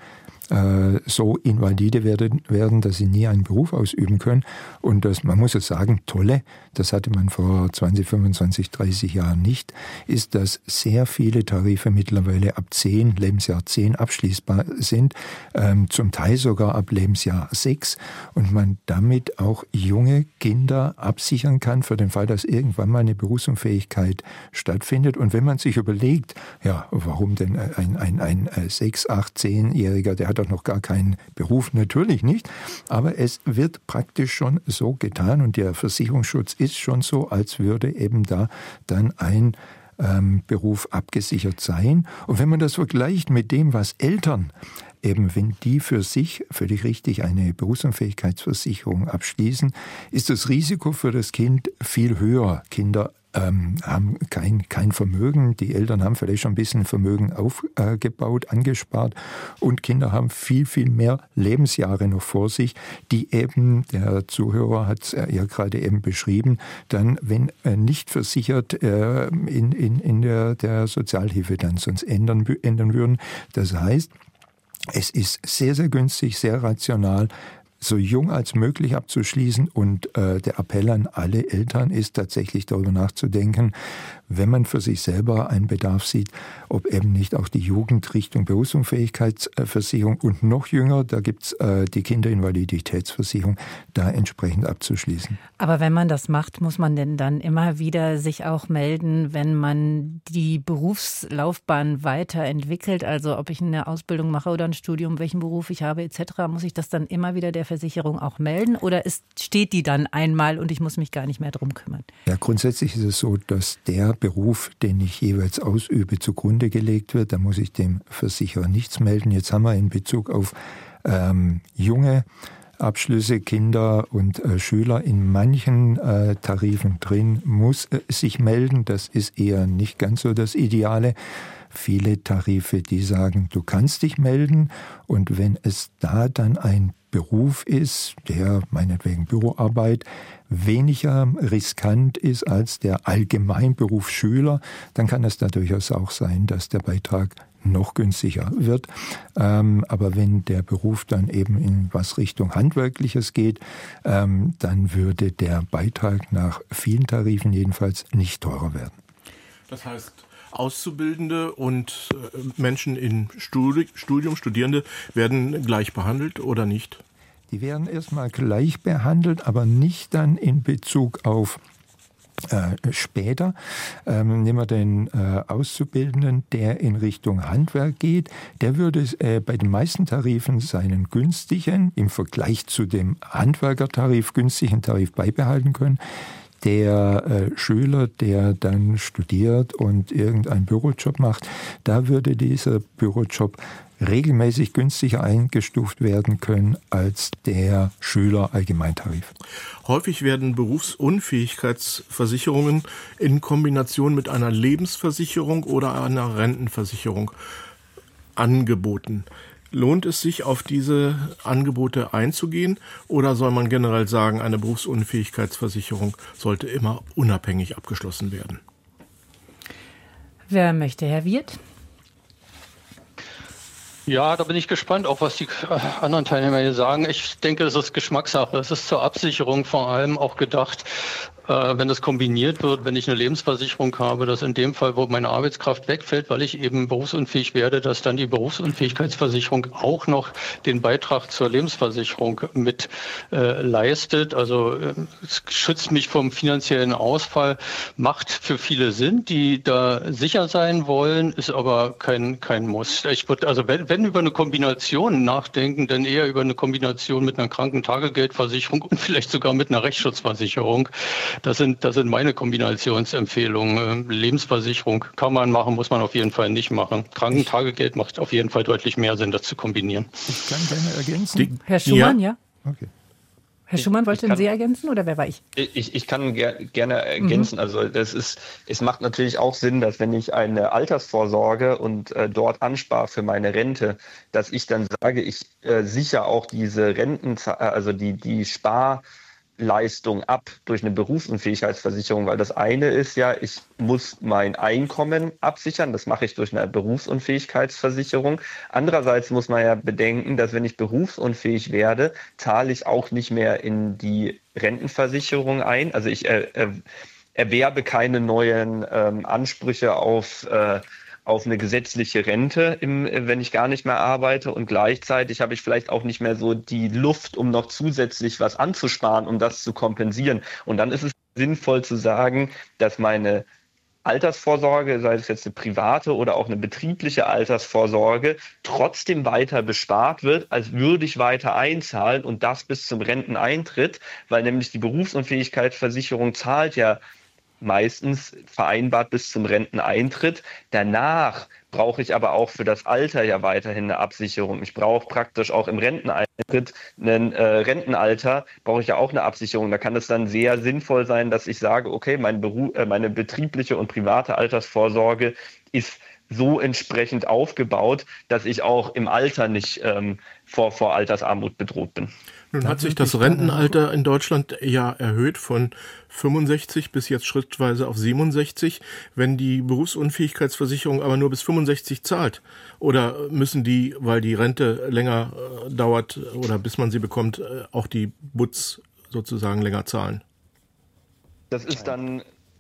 so invalide werden, dass sie nie einen Beruf ausüben können. Und das, man muss es sagen, Tolle, das hatte man vor 20, 25, 30 Jahren nicht, ist, dass sehr viele Tarife mittlerweile ab Lebensjahr 10 abschließbar sind, zum Teil sogar ab Lebensjahr 6 und man damit auch junge Kinder absichern kann für den Fall, dass irgendwann mal eine Berufsunfähigkeit stattfindet. Und wenn man sich überlegt, ja, warum denn ein 6-, 8-, 10-Jähriger, der hat doch noch gar keinen Beruf, natürlich nicht, aber es wird praktisch schon so getan und der Versicherungsschutz ist schon so, als würde eben da dann ein Beruf abgesichert sein. Und wenn man das vergleicht mit dem, was Eltern eben, wenn die für sich völlig richtig eine Berufsunfähigkeitsversicherung abschließen, ist das Risiko für das Kind viel höher. Kinder haben kein Vermögen. Die Eltern haben vielleicht schon ein bisschen Vermögen aufgebaut, angespart und Kinder haben viel, viel mehr Lebensjahre noch vor sich, die eben, der Zuhörer hat es ja gerade eben beschrieben, dann, wenn nicht versichert, in der Sozialhilfe dann sonst ändern würden. Das heißt, es ist sehr, sehr günstig, sehr rational, so jung als möglich abzuschließen und der Appell an alle Eltern ist tatsächlich darüber nachzudenken, wenn man für sich selber einen Bedarf sieht, ob eben nicht auch die Jugend Richtung Berufsunfähigkeitsversicherung und noch jünger, da gibt's die Kinderinvaliditätsversicherung, da entsprechend abzuschließen. Aber wenn man das macht, muss man denn dann immer wieder sich auch melden, wenn man die Berufslaufbahn weiterentwickelt, also ob ich eine Ausbildung mache oder ein Studium, welchen Beruf ich habe etc., muss ich das dann immer wieder der Versicherung auch melden oder steht die dann einmal und ich muss mich gar nicht mehr drum kümmern? Ja, grundsätzlich ist es so, dass der Beruf, den ich jeweils ausübe, zugrunde gelegt wird. Da muss ich dem Versicherer nichts melden. Jetzt haben wir in Bezug auf junge Abschlüsse, Kinder und Schüler in manchen Tarifen drin, muss sich melden. Das ist eher nicht ganz so das Ideale. Viele Tarife, die sagen, du kannst dich melden, und wenn es da dann ein Beruf ist, der meinetwegen Büroarbeit weniger riskant ist als der Allgemeinberuf Schüler, dann kann es da durchaus auch sein, dass der Beitrag noch günstiger wird. Aber wenn der Beruf dann eben in was Richtung Handwerkliches geht, dann würde der Beitrag nach vielen Tarifen jedenfalls nicht teurer werden. Das heißt, Auszubildende und Menschen in Studium, Studierende werden gleich behandelt oder nicht? Die werden erstmal gleich behandelt, aber nicht dann in Bezug auf später. Nehmen wir den Auszubildenden, der in Richtung Handwerk geht. Der würde bei den meisten Tarifen seinen günstigen, im Vergleich zu dem Handwerkertarif, günstigen Tarif beibehalten können. Der Schüler, der dann studiert und irgendeinen Bürojob macht, da würde dieser Bürojob regelmäßig günstiger eingestuft werden können als der Schüler-Allgemeintarif. Häufig werden Berufsunfähigkeitsversicherungen in Kombination mit einer Lebensversicherung oder einer Rentenversicherung angeboten. Lohnt es sich, auf diese Angebote einzugehen, oder soll man generell sagen, eine Berufsunfähigkeitsversicherung sollte immer unabhängig abgeschlossen werden? Wer möchte, Herr Wirth? Ja, da bin ich gespannt, auch was die anderen Teilnehmer hier sagen. Ich denke, es ist Geschmackssache. Es ist zur Absicherung vor allem auch gedacht, wenn das kombiniert wird, wenn ich eine Lebensversicherung habe, dass in dem Fall, wo meine Arbeitskraft wegfällt, weil ich eben berufsunfähig werde, dass dann die Berufsunfähigkeitsversicherung auch noch den Beitrag zur Lebensversicherung mit leistet. Also es schützt mich vom finanziellen Ausfall, macht für viele Sinn, die da sicher sein wollen, ist aber kein Muss. Ich würde also wenn über eine Kombination nachdenken, dann eher über eine Kombination mit einer Krankentagegeldversicherung und vielleicht sogar mit einer Rechtsschutzversicherung. Das sind meine Kombinationsempfehlungen. Lebensversicherung kann man machen, muss man auf jeden Fall nicht machen. Krankentagegeld macht auf jeden Fall deutlich mehr Sinn, das zu kombinieren. Ich kann gerne ergänzen. Herr Schumann, ja? Okay. Herr Schumann, wollten Sie ergänzen oder wer war ich? Ich kann gerne ergänzen. Also es macht natürlich auch Sinn, dass wenn ich eine Altersvorsorge und dort anspare für meine Rente, dass ich dann sage, ich sichere auch diese Renten, also die Sparleistung ab durch eine Berufsunfähigkeitsversicherung, weil das eine ist ja, ich muss mein Einkommen absichern, das mache ich durch eine Berufsunfähigkeitsversicherung. Andererseits muss man ja bedenken, dass wenn ich berufsunfähig werde, zahle ich auch nicht mehr in die Rentenversicherung ein. Also ich erwerbe keine neuen Ansprüche auf eine gesetzliche Rente, wenn ich gar nicht mehr arbeite, und gleichzeitig habe ich vielleicht auch nicht mehr so die Luft, um noch zusätzlich was anzusparen, um das zu kompensieren. Und dann ist es sinnvoll zu sagen, dass meine Altersvorsorge, sei es jetzt eine private oder auch eine betriebliche Altersvorsorge, trotzdem weiter bespart wird, als würde ich weiter einzahlen, und das bis zum Renteneintritt, weil nämlich die Berufsunfähigkeitsversicherung zahlt ja meistens vereinbart bis zum Renteneintritt. Danach brauche ich aber auch für das Alter ja weiterhin eine Absicherung. Ich brauche praktisch auch im Renteneintritt, Rentenalter, brauche ich ja auch eine Absicherung. Da kann es dann sehr sinnvoll sein, dass ich sage, okay, meine betriebliche und private Altersvorsorge ist so entsprechend aufgebaut, dass ich auch im Alter nicht vor Altersarmut bedroht bin. Nun hat sich das Rentenalter in Deutschland ja erhöht von 65 bis jetzt schrittweise auf 67. Wenn die Berufsunfähigkeitsversicherung aber nur bis 65 zahlt, oder müssen die, weil die Rente länger dauert oder bis man sie bekommt, auch die BUTS sozusagen länger zahlen? Das ist dann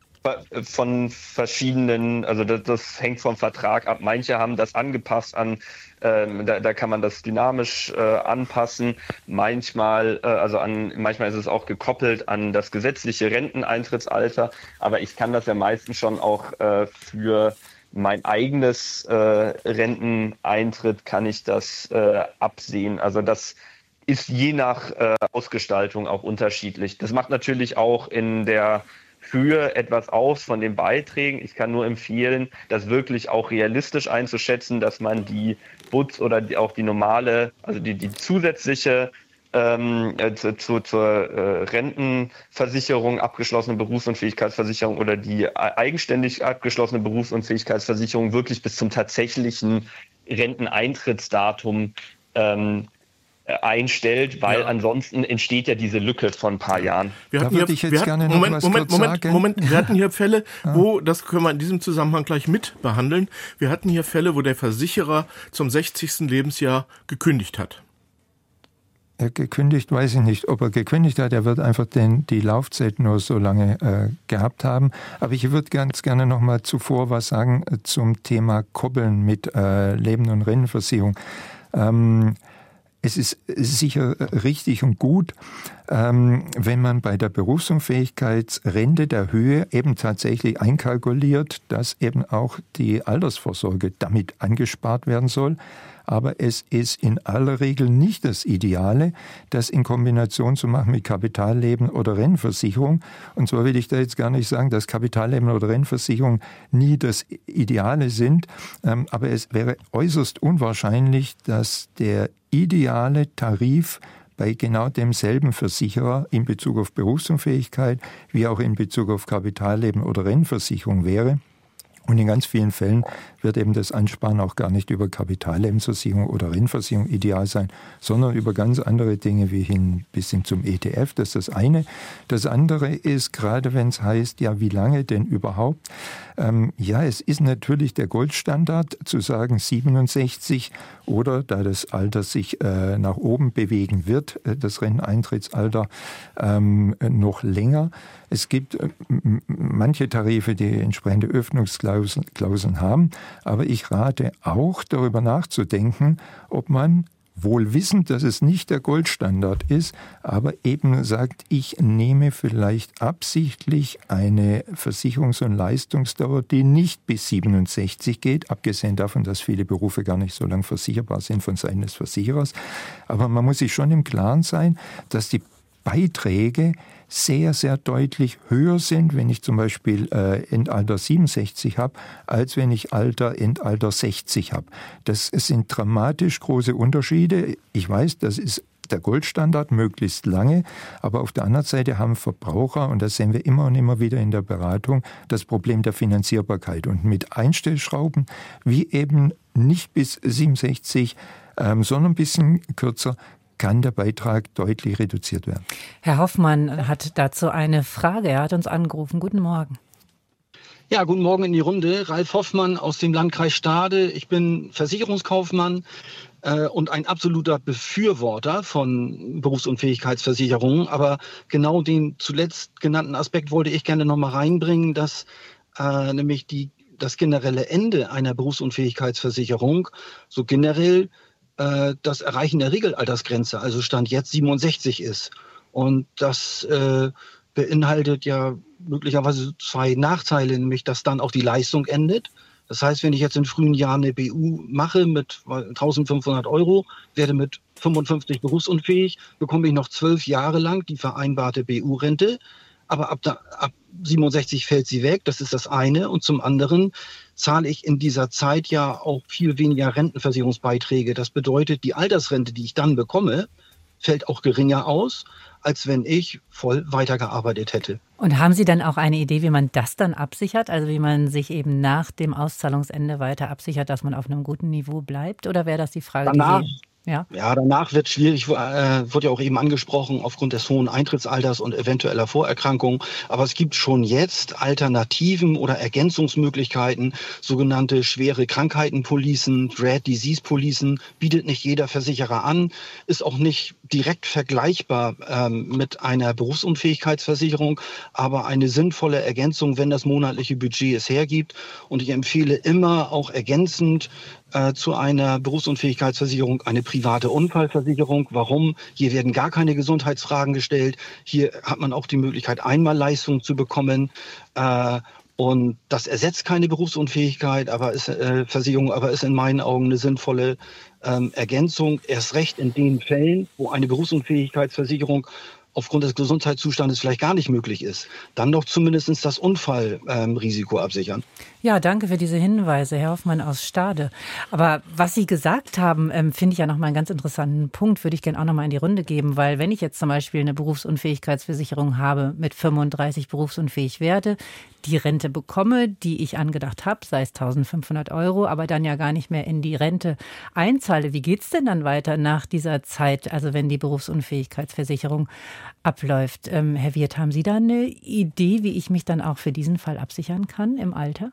von verschiedenen, also das hängt vom Vertrag ab. Manche haben das angepasst an, da kann man das dynamisch anpassen. Manchmal ist es auch gekoppelt an das gesetzliche Renteneintrittsalter. Aber ich kann das ja meistens schon auch für mein eigenes Renteneintritt kann ich das absehen. Also das ist je nach Ausgestaltung auch unterschiedlich. Das macht natürlich auch in der Höhe etwas aus von den Beiträgen. Ich kann nur empfehlen, das wirklich auch realistisch einzuschätzen, dass man die BUTS oder auch die normale, also die zusätzliche zur Rentenversicherung, abgeschlossene Berufsunfähigkeitsversicherung oder die eigenständig abgeschlossene Berufsunfähigkeitsversicherung wirklich bis zum tatsächlichen Renteneintrittsdatum einstellt, weil ansonsten entsteht ja diese Lücke von ein paar Jahren. Wir hatten hier Fälle, wo, das können wir in diesem Zusammenhang gleich mit behandeln, wir hatten hier Fälle, wo der Versicherer zum 60. Lebensjahr gekündigt hat. Gekündigt, weiß ich nicht, ob er gekündigt hat. Er wird einfach die Laufzeit nur so lange gehabt haben. Aber ich würde ganz gerne noch mal zuvor was sagen zum Thema Koppeln mit Leben- und Rentenversicherung. Es ist sicher richtig und gut, wenn man bei der Berufsunfähigkeitsrente der Höhe eben tatsächlich einkalkuliert, dass eben auch die Altersvorsorge damit angespart werden soll. Aber es ist in aller Regel nicht das Ideale, das in Kombination zu machen mit Kapitalleben oder Rentenversicherung. Und zwar will ich da jetzt gar nicht sagen, dass Kapitalleben oder Rentenversicherung nie das Ideale sind. Aber es wäre äußerst unwahrscheinlich, dass der ideale Tarif bei genau demselben Versicherer in Bezug auf Berufsunfähigkeit wie auch in Bezug auf Kapitalleben oder Rentenversicherung wäre. Und in ganz vielen Fällen wird eben das Ansparen auch gar nicht über Kapitallebensversicherung oder Rentenversicherung ideal sein, sondern über ganz andere Dinge bis hin zum ETF. Das ist das eine. Das andere ist, gerade wenn es heißt, ja, wie lange denn überhaupt? Es ist natürlich der Goldstandard zu sagen 67 oder da das Alter sich nach oben bewegen wird, das Renteneintrittsalter noch länger. Es gibt manche Tarife, die entsprechende Öffnungsklauseln haben, aber ich rate auch, darüber nachzudenken, ob man wohl wissend, dass es nicht der Goldstandard ist, aber eben sagt, ich nehme vielleicht absichtlich eine Versicherungs- und Leistungsdauer, die nicht bis 67 geht, abgesehen davon, dass viele Berufe gar nicht so lang versicherbar sind von Seiten des Versicherers. Aber man muss sich schon im Klaren sein, dass die Beiträge sehr, sehr deutlich höher sind, wenn ich zum Beispiel Endalter 67 habe, als wenn ich Endalter 60 habe. Das sind dramatisch große Unterschiede. Ich weiß, das ist der Goldstandard, möglichst lange. Aber auf der anderen Seite haben Verbraucher, und das sehen wir immer und immer wieder in der Beratung, das Problem der Finanzierbarkeit. Und mit Einstellschrauben, wie eben nicht bis 67, sondern ein bisschen kürzer, kann der Beitrag deutlich reduziert werden. Herr Hoffmann hat dazu eine Frage. Er hat uns angerufen. Guten Morgen. Ja, guten Morgen in die Runde. Ralf Hoffmann aus dem Landkreis Stade. Ich bin Versicherungskaufmann und ein absoluter Befürworter von Berufsunfähigkeitsversicherungen. Aber genau den zuletzt genannten Aspekt wollte ich gerne noch mal reinbringen, dass nämlich das generelle Ende einer Berufsunfähigkeitsversicherung so generell das Erreichen der Regelaltersgrenze, also Stand jetzt 67 ist. Und das beinhaltet ja möglicherweise zwei Nachteile, nämlich dass dann auch die Leistung endet. Das heißt, wenn ich jetzt in frühen Jahren eine BU mache mit 1.500 €, werde mit 55 berufsunfähig, bekomme ich noch 12 Jahre lang die vereinbarte BU-Rente. Aber ab 67 fällt sie weg, das ist das eine. Und zum anderen zahle ich in dieser Zeit ja auch viel weniger Rentenversicherungsbeiträge. Das bedeutet, die Altersrente, die ich dann bekomme, fällt auch geringer aus, als wenn ich voll weitergearbeitet hätte. Und haben Sie dann auch eine Idee, wie man das dann absichert? Also wie man sich eben nach dem Auszahlungsende weiter absichert, dass man auf einem guten Niveau bleibt? Oder wäre das die Frage, danach, die Sie... Ja, danach wird schwierig, wurde ja auch eben angesprochen, aufgrund des hohen Eintrittsalters und eventueller Vorerkrankungen. Aber es gibt schon jetzt Alternativen oder Ergänzungsmöglichkeiten, sogenannte schwere Krankheitenpolicen, Dread Disease Policen, bietet nicht jeder Versicherer an, ist auch nicht direkt vergleichbar mit einer Berufsunfähigkeitsversicherung, aber eine sinnvolle Ergänzung, wenn das monatliche Budget es hergibt. Und ich empfehle immer auch ergänzend zu einer Berufsunfähigkeitsversicherung eine private Unfallversicherung. Warum? Hier werden gar keine Gesundheitsfragen gestellt. Hier hat man auch die Möglichkeit, Einmalleistungen zu bekommen. Und das ersetzt keine Berufsunfähigkeit, Versicherung, aber ist in meinen Augen eine sinnvolle Ergänzung. Erst recht in den Fällen, wo eine Berufsunfähigkeitsversicherung aufgrund des Gesundheitszustandes vielleicht gar nicht möglich ist, dann doch zumindest das Unfallrisiko absichern. Ja, danke für diese Hinweise, Herr Hoffmann aus Stade. Aber was Sie gesagt haben, finde ich ja nochmal einen ganz interessanten Punkt, würde ich gerne auch nochmal in die Runde geben, weil wenn ich jetzt zum Beispiel eine Berufsunfähigkeitsversicherung habe, mit 35 berufsunfähig werde, die Rente bekomme, die ich angedacht habe, sei es 1.500 €, aber dann ja gar nicht mehr in die Rente einzahle. Wie geht's denn dann weiter nach dieser Zeit, also wenn die Berufsunfähigkeitsversicherung abläuft? Herr Wirth, haben Sie da eine Idee, wie ich mich dann auch für diesen Fall absichern kann im Alter?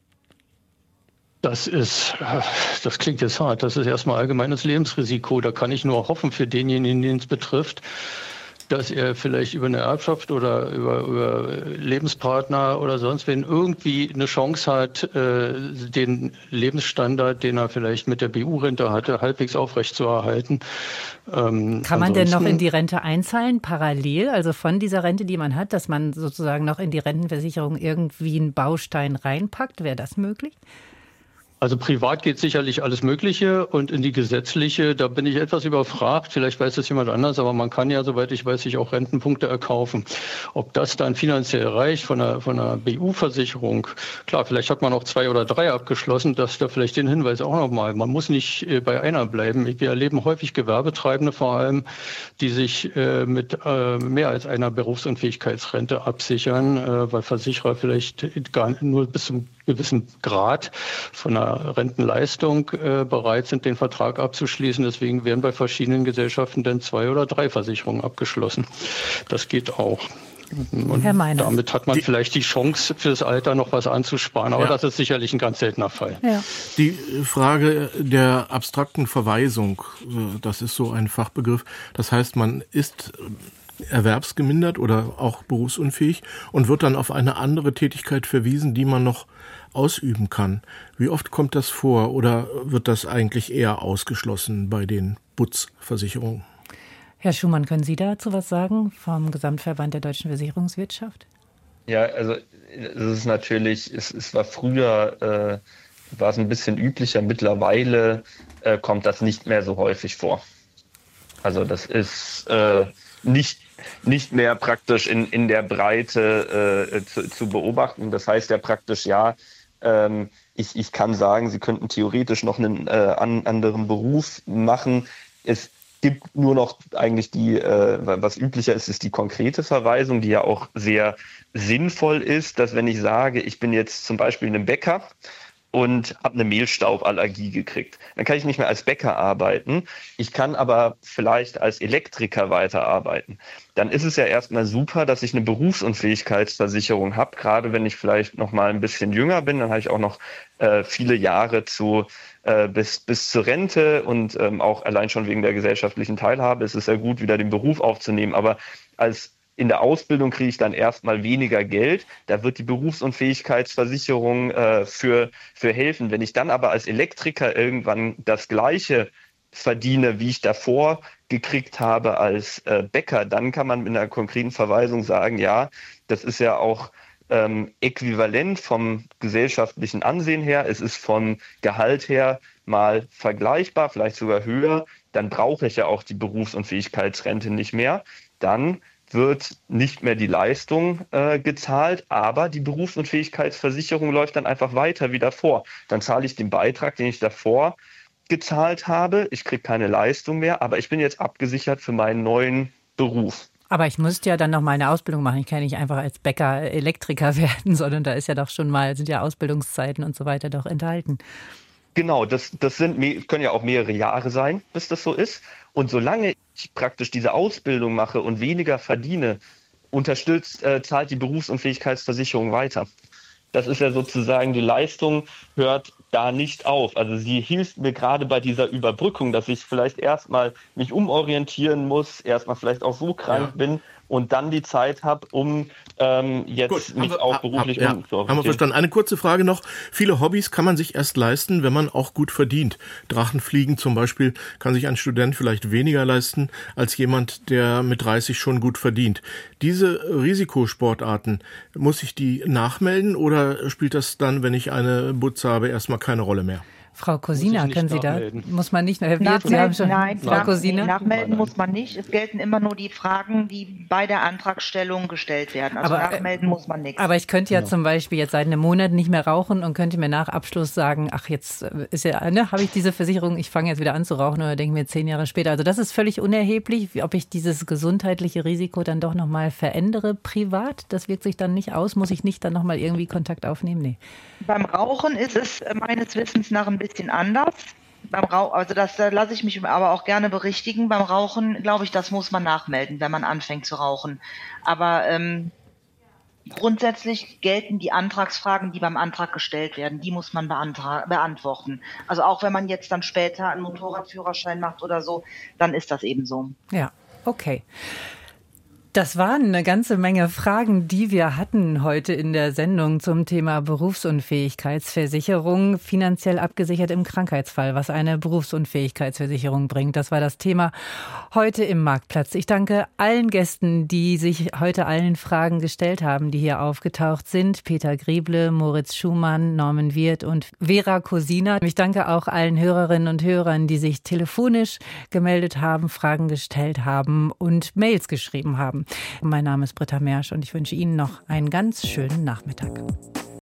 Das klingt jetzt hart. Das ist erstmal allgemeines Lebensrisiko. Da kann ich nur hoffen für denjenigen, den es betrifft, dass er vielleicht über eine Erbschaft oder über Lebenspartner oder sonst wen irgendwie eine Chance hat, den Lebensstandard, den er vielleicht mit der BU-Rente hatte, halbwegs aufrechtzuerhalten. Kann man denn noch in die Rente einzahlen, parallel, also von dieser Rente, die man hat, dass man sozusagen noch in die Rentenversicherung irgendwie einen Baustein reinpackt? Wäre das möglich? Also privat geht sicherlich alles Mögliche und in die gesetzliche, da bin ich etwas überfragt. Vielleicht weiß das jemand anders, aber man kann ja, soweit ich weiß, sich auch Rentenpunkte erkaufen. Ob das dann finanziell reicht von einer BU-Versicherung, klar, vielleicht hat man auch 2 oder 3 abgeschlossen, dass da vielleicht den Hinweis auch nochmal. Man muss nicht bei einer bleiben. Wir erleben häufig Gewerbetreibende vor allem, die sich mit mehr als einer Berufsunfähigkeitsrente absichern, weil Versicherer vielleicht gar nur bis zum gewissen Grad von einer Rentenleistung bereit sind, den Vertrag abzuschließen. Deswegen werden bei verschiedenen Gesellschaften dann 2 oder 3 Versicherungen abgeschlossen. Das geht auch. Und damit hat man vielleicht die Chance, fürs Alter noch was anzusparen. Aber das ist sicherlich ein ganz seltener Fall. Ja. Die Frage der abstrakten Verweisung, das ist so ein Fachbegriff. Das heißt, man ist erwerbsgemindert oder auch berufsunfähig und wird dann auf eine andere Tätigkeit verwiesen, die man noch ausüben kann. Wie oft kommt das vor oder wird das eigentlich eher ausgeschlossen bei den BUTZ-Versicherungen? Herr Schumann, können Sie dazu was sagen vom Gesamtverband der deutschen Versicherungswirtschaft? Ja, also es ist natürlich, es war früher, war es ein bisschen üblicher, mittlerweile kommt das nicht mehr so häufig vor. Also das ist nicht mehr praktisch in der Breite zu beobachten. Das heißt ja praktisch, ich kann sagen, Sie könnten theoretisch noch einen anderen Beruf machen. Es gibt nur noch eigentlich was üblicher ist die konkrete Verweisung, die ja auch sehr sinnvoll ist, dass wenn ich sage, ich bin jetzt zum Beispiel ein Bäcker und habe eine Mehlstauballergie gekriegt. Dann kann ich nicht mehr als Bäcker arbeiten. Ich kann aber vielleicht als Elektriker weiterarbeiten. Dann ist es ja erstmal super, dass ich eine Berufsunfähigkeitsversicherung habe. Gerade wenn ich vielleicht noch mal ein bisschen jünger bin, dann habe ich auch noch viele Jahre bis zur Rente und auch allein schon wegen der gesellschaftlichen Teilhabe ist es ja gut, wieder den Beruf aufzunehmen. Aber in der Ausbildung kriege ich dann erstmal weniger Geld. Da wird die Berufsunfähigkeitsversicherung für helfen. Wenn ich dann aber als Elektriker irgendwann das Gleiche verdiene, wie ich davor gekriegt habe als Bäcker, dann kann man mit einer konkreten Verweisung sagen, ja, das ist ja auch äquivalent vom gesellschaftlichen Ansehen her. Es ist vom Gehalt her mal vergleichbar, vielleicht sogar höher. Dann brauche ich ja auch die Berufsunfähigkeitsrente nicht mehr. Dann wird nicht mehr die Leistung gezahlt, aber die Berufsunfähigkeitsversicherung läuft dann einfach weiter wie davor. Dann zahle ich den Beitrag, den ich davor gezahlt habe. Ich kriege keine Leistung mehr, aber ich bin jetzt abgesichert für meinen neuen Beruf. Aber ich müsste ja dann noch mal eine Ausbildung machen. Ich kann nicht einfach als Bäcker Elektriker werden, sondern da ist ja doch sind ja Ausbildungszeiten und so weiter doch enthalten. Genau, das können ja auch mehrere Jahre sein, bis das so ist. Und solange ich praktisch diese Ausbildung mache und weniger verdiene, zahlt die Berufsunfähigkeitsversicherung weiter. Das ist ja sozusagen, die Leistung hört da nicht auf. Also sie hilft mir gerade bei dieser Überbrückung, dass ich vielleicht erstmal mich umorientieren muss, erstmal vielleicht auch so krank bin und dann die Zeit habe, um mich auch beruflich umzuorientieren. Haben wir verstanden. Eine kurze Frage noch. Viele Hobbys kann man sich erst leisten, wenn man auch gut verdient. Drachenfliegen zum Beispiel kann sich ein Student vielleicht weniger leisten als jemand, der mit 30 schon gut verdient. Diese Risikosportarten, muss ich die nachmelden oder spielt das dann, wenn ich eine Butz habe, erstmal keine Rolle mehr? Frau Cosina, können Sie da? Muss man nicht? Nachmelden muss man nicht. Es gelten immer nur die Fragen, die bei der Antragstellung gestellt werden. Also nachmelden muss man nichts. Aber ich könnte ja zum Beispiel jetzt seit einem Monat nicht mehr rauchen und könnte mir nach Abschluss sagen, ach, jetzt ist ja, habe ich diese Versicherung, ich fange jetzt wieder an zu rauchen oder denke mir 10 Jahre später. Also das ist völlig unerheblich, ob ich dieses gesundheitliche Risiko dann doch nochmal verändere privat. Das wirkt sich dann nicht aus. Muss ich nicht dann nochmal irgendwie Kontakt aufnehmen? Nee. Beim Rauchen ist es meines Wissens nach ein bisschen anders. Also das lasse ich mich aber auch gerne berichtigen. Beim Rauchen, glaube ich, das muss man nachmelden, wenn man anfängt zu rauchen. Aber grundsätzlich gelten die Antragsfragen, die beim Antrag gestellt werden, die muss man beantworten. Also auch wenn man jetzt dann später einen Motorradführerschein macht oder so, dann ist das eben so. Ja, okay. Das waren eine ganze Menge Fragen, die wir hatten heute in der Sendung zum Thema Berufsunfähigkeitsversicherung, finanziell abgesichert im Krankheitsfall, was eine Berufsunfähigkeitsversicherung bringt. Das war das Thema heute im Marktplatz. Ich danke allen Gästen, die sich heute allen Fragen gestellt haben, die hier aufgetaucht sind. Peter Grieble, Moritz Schumann, Norman Wirth und Vera Cosina. Ich danke auch allen Hörerinnen und Hörern, die sich telefonisch gemeldet haben, Fragen gestellt haben und Mails geschrieben haben. Mein Name ist Britta Mersch und ich wünsche Ihnen noch einen ganz schönen Nachmittag.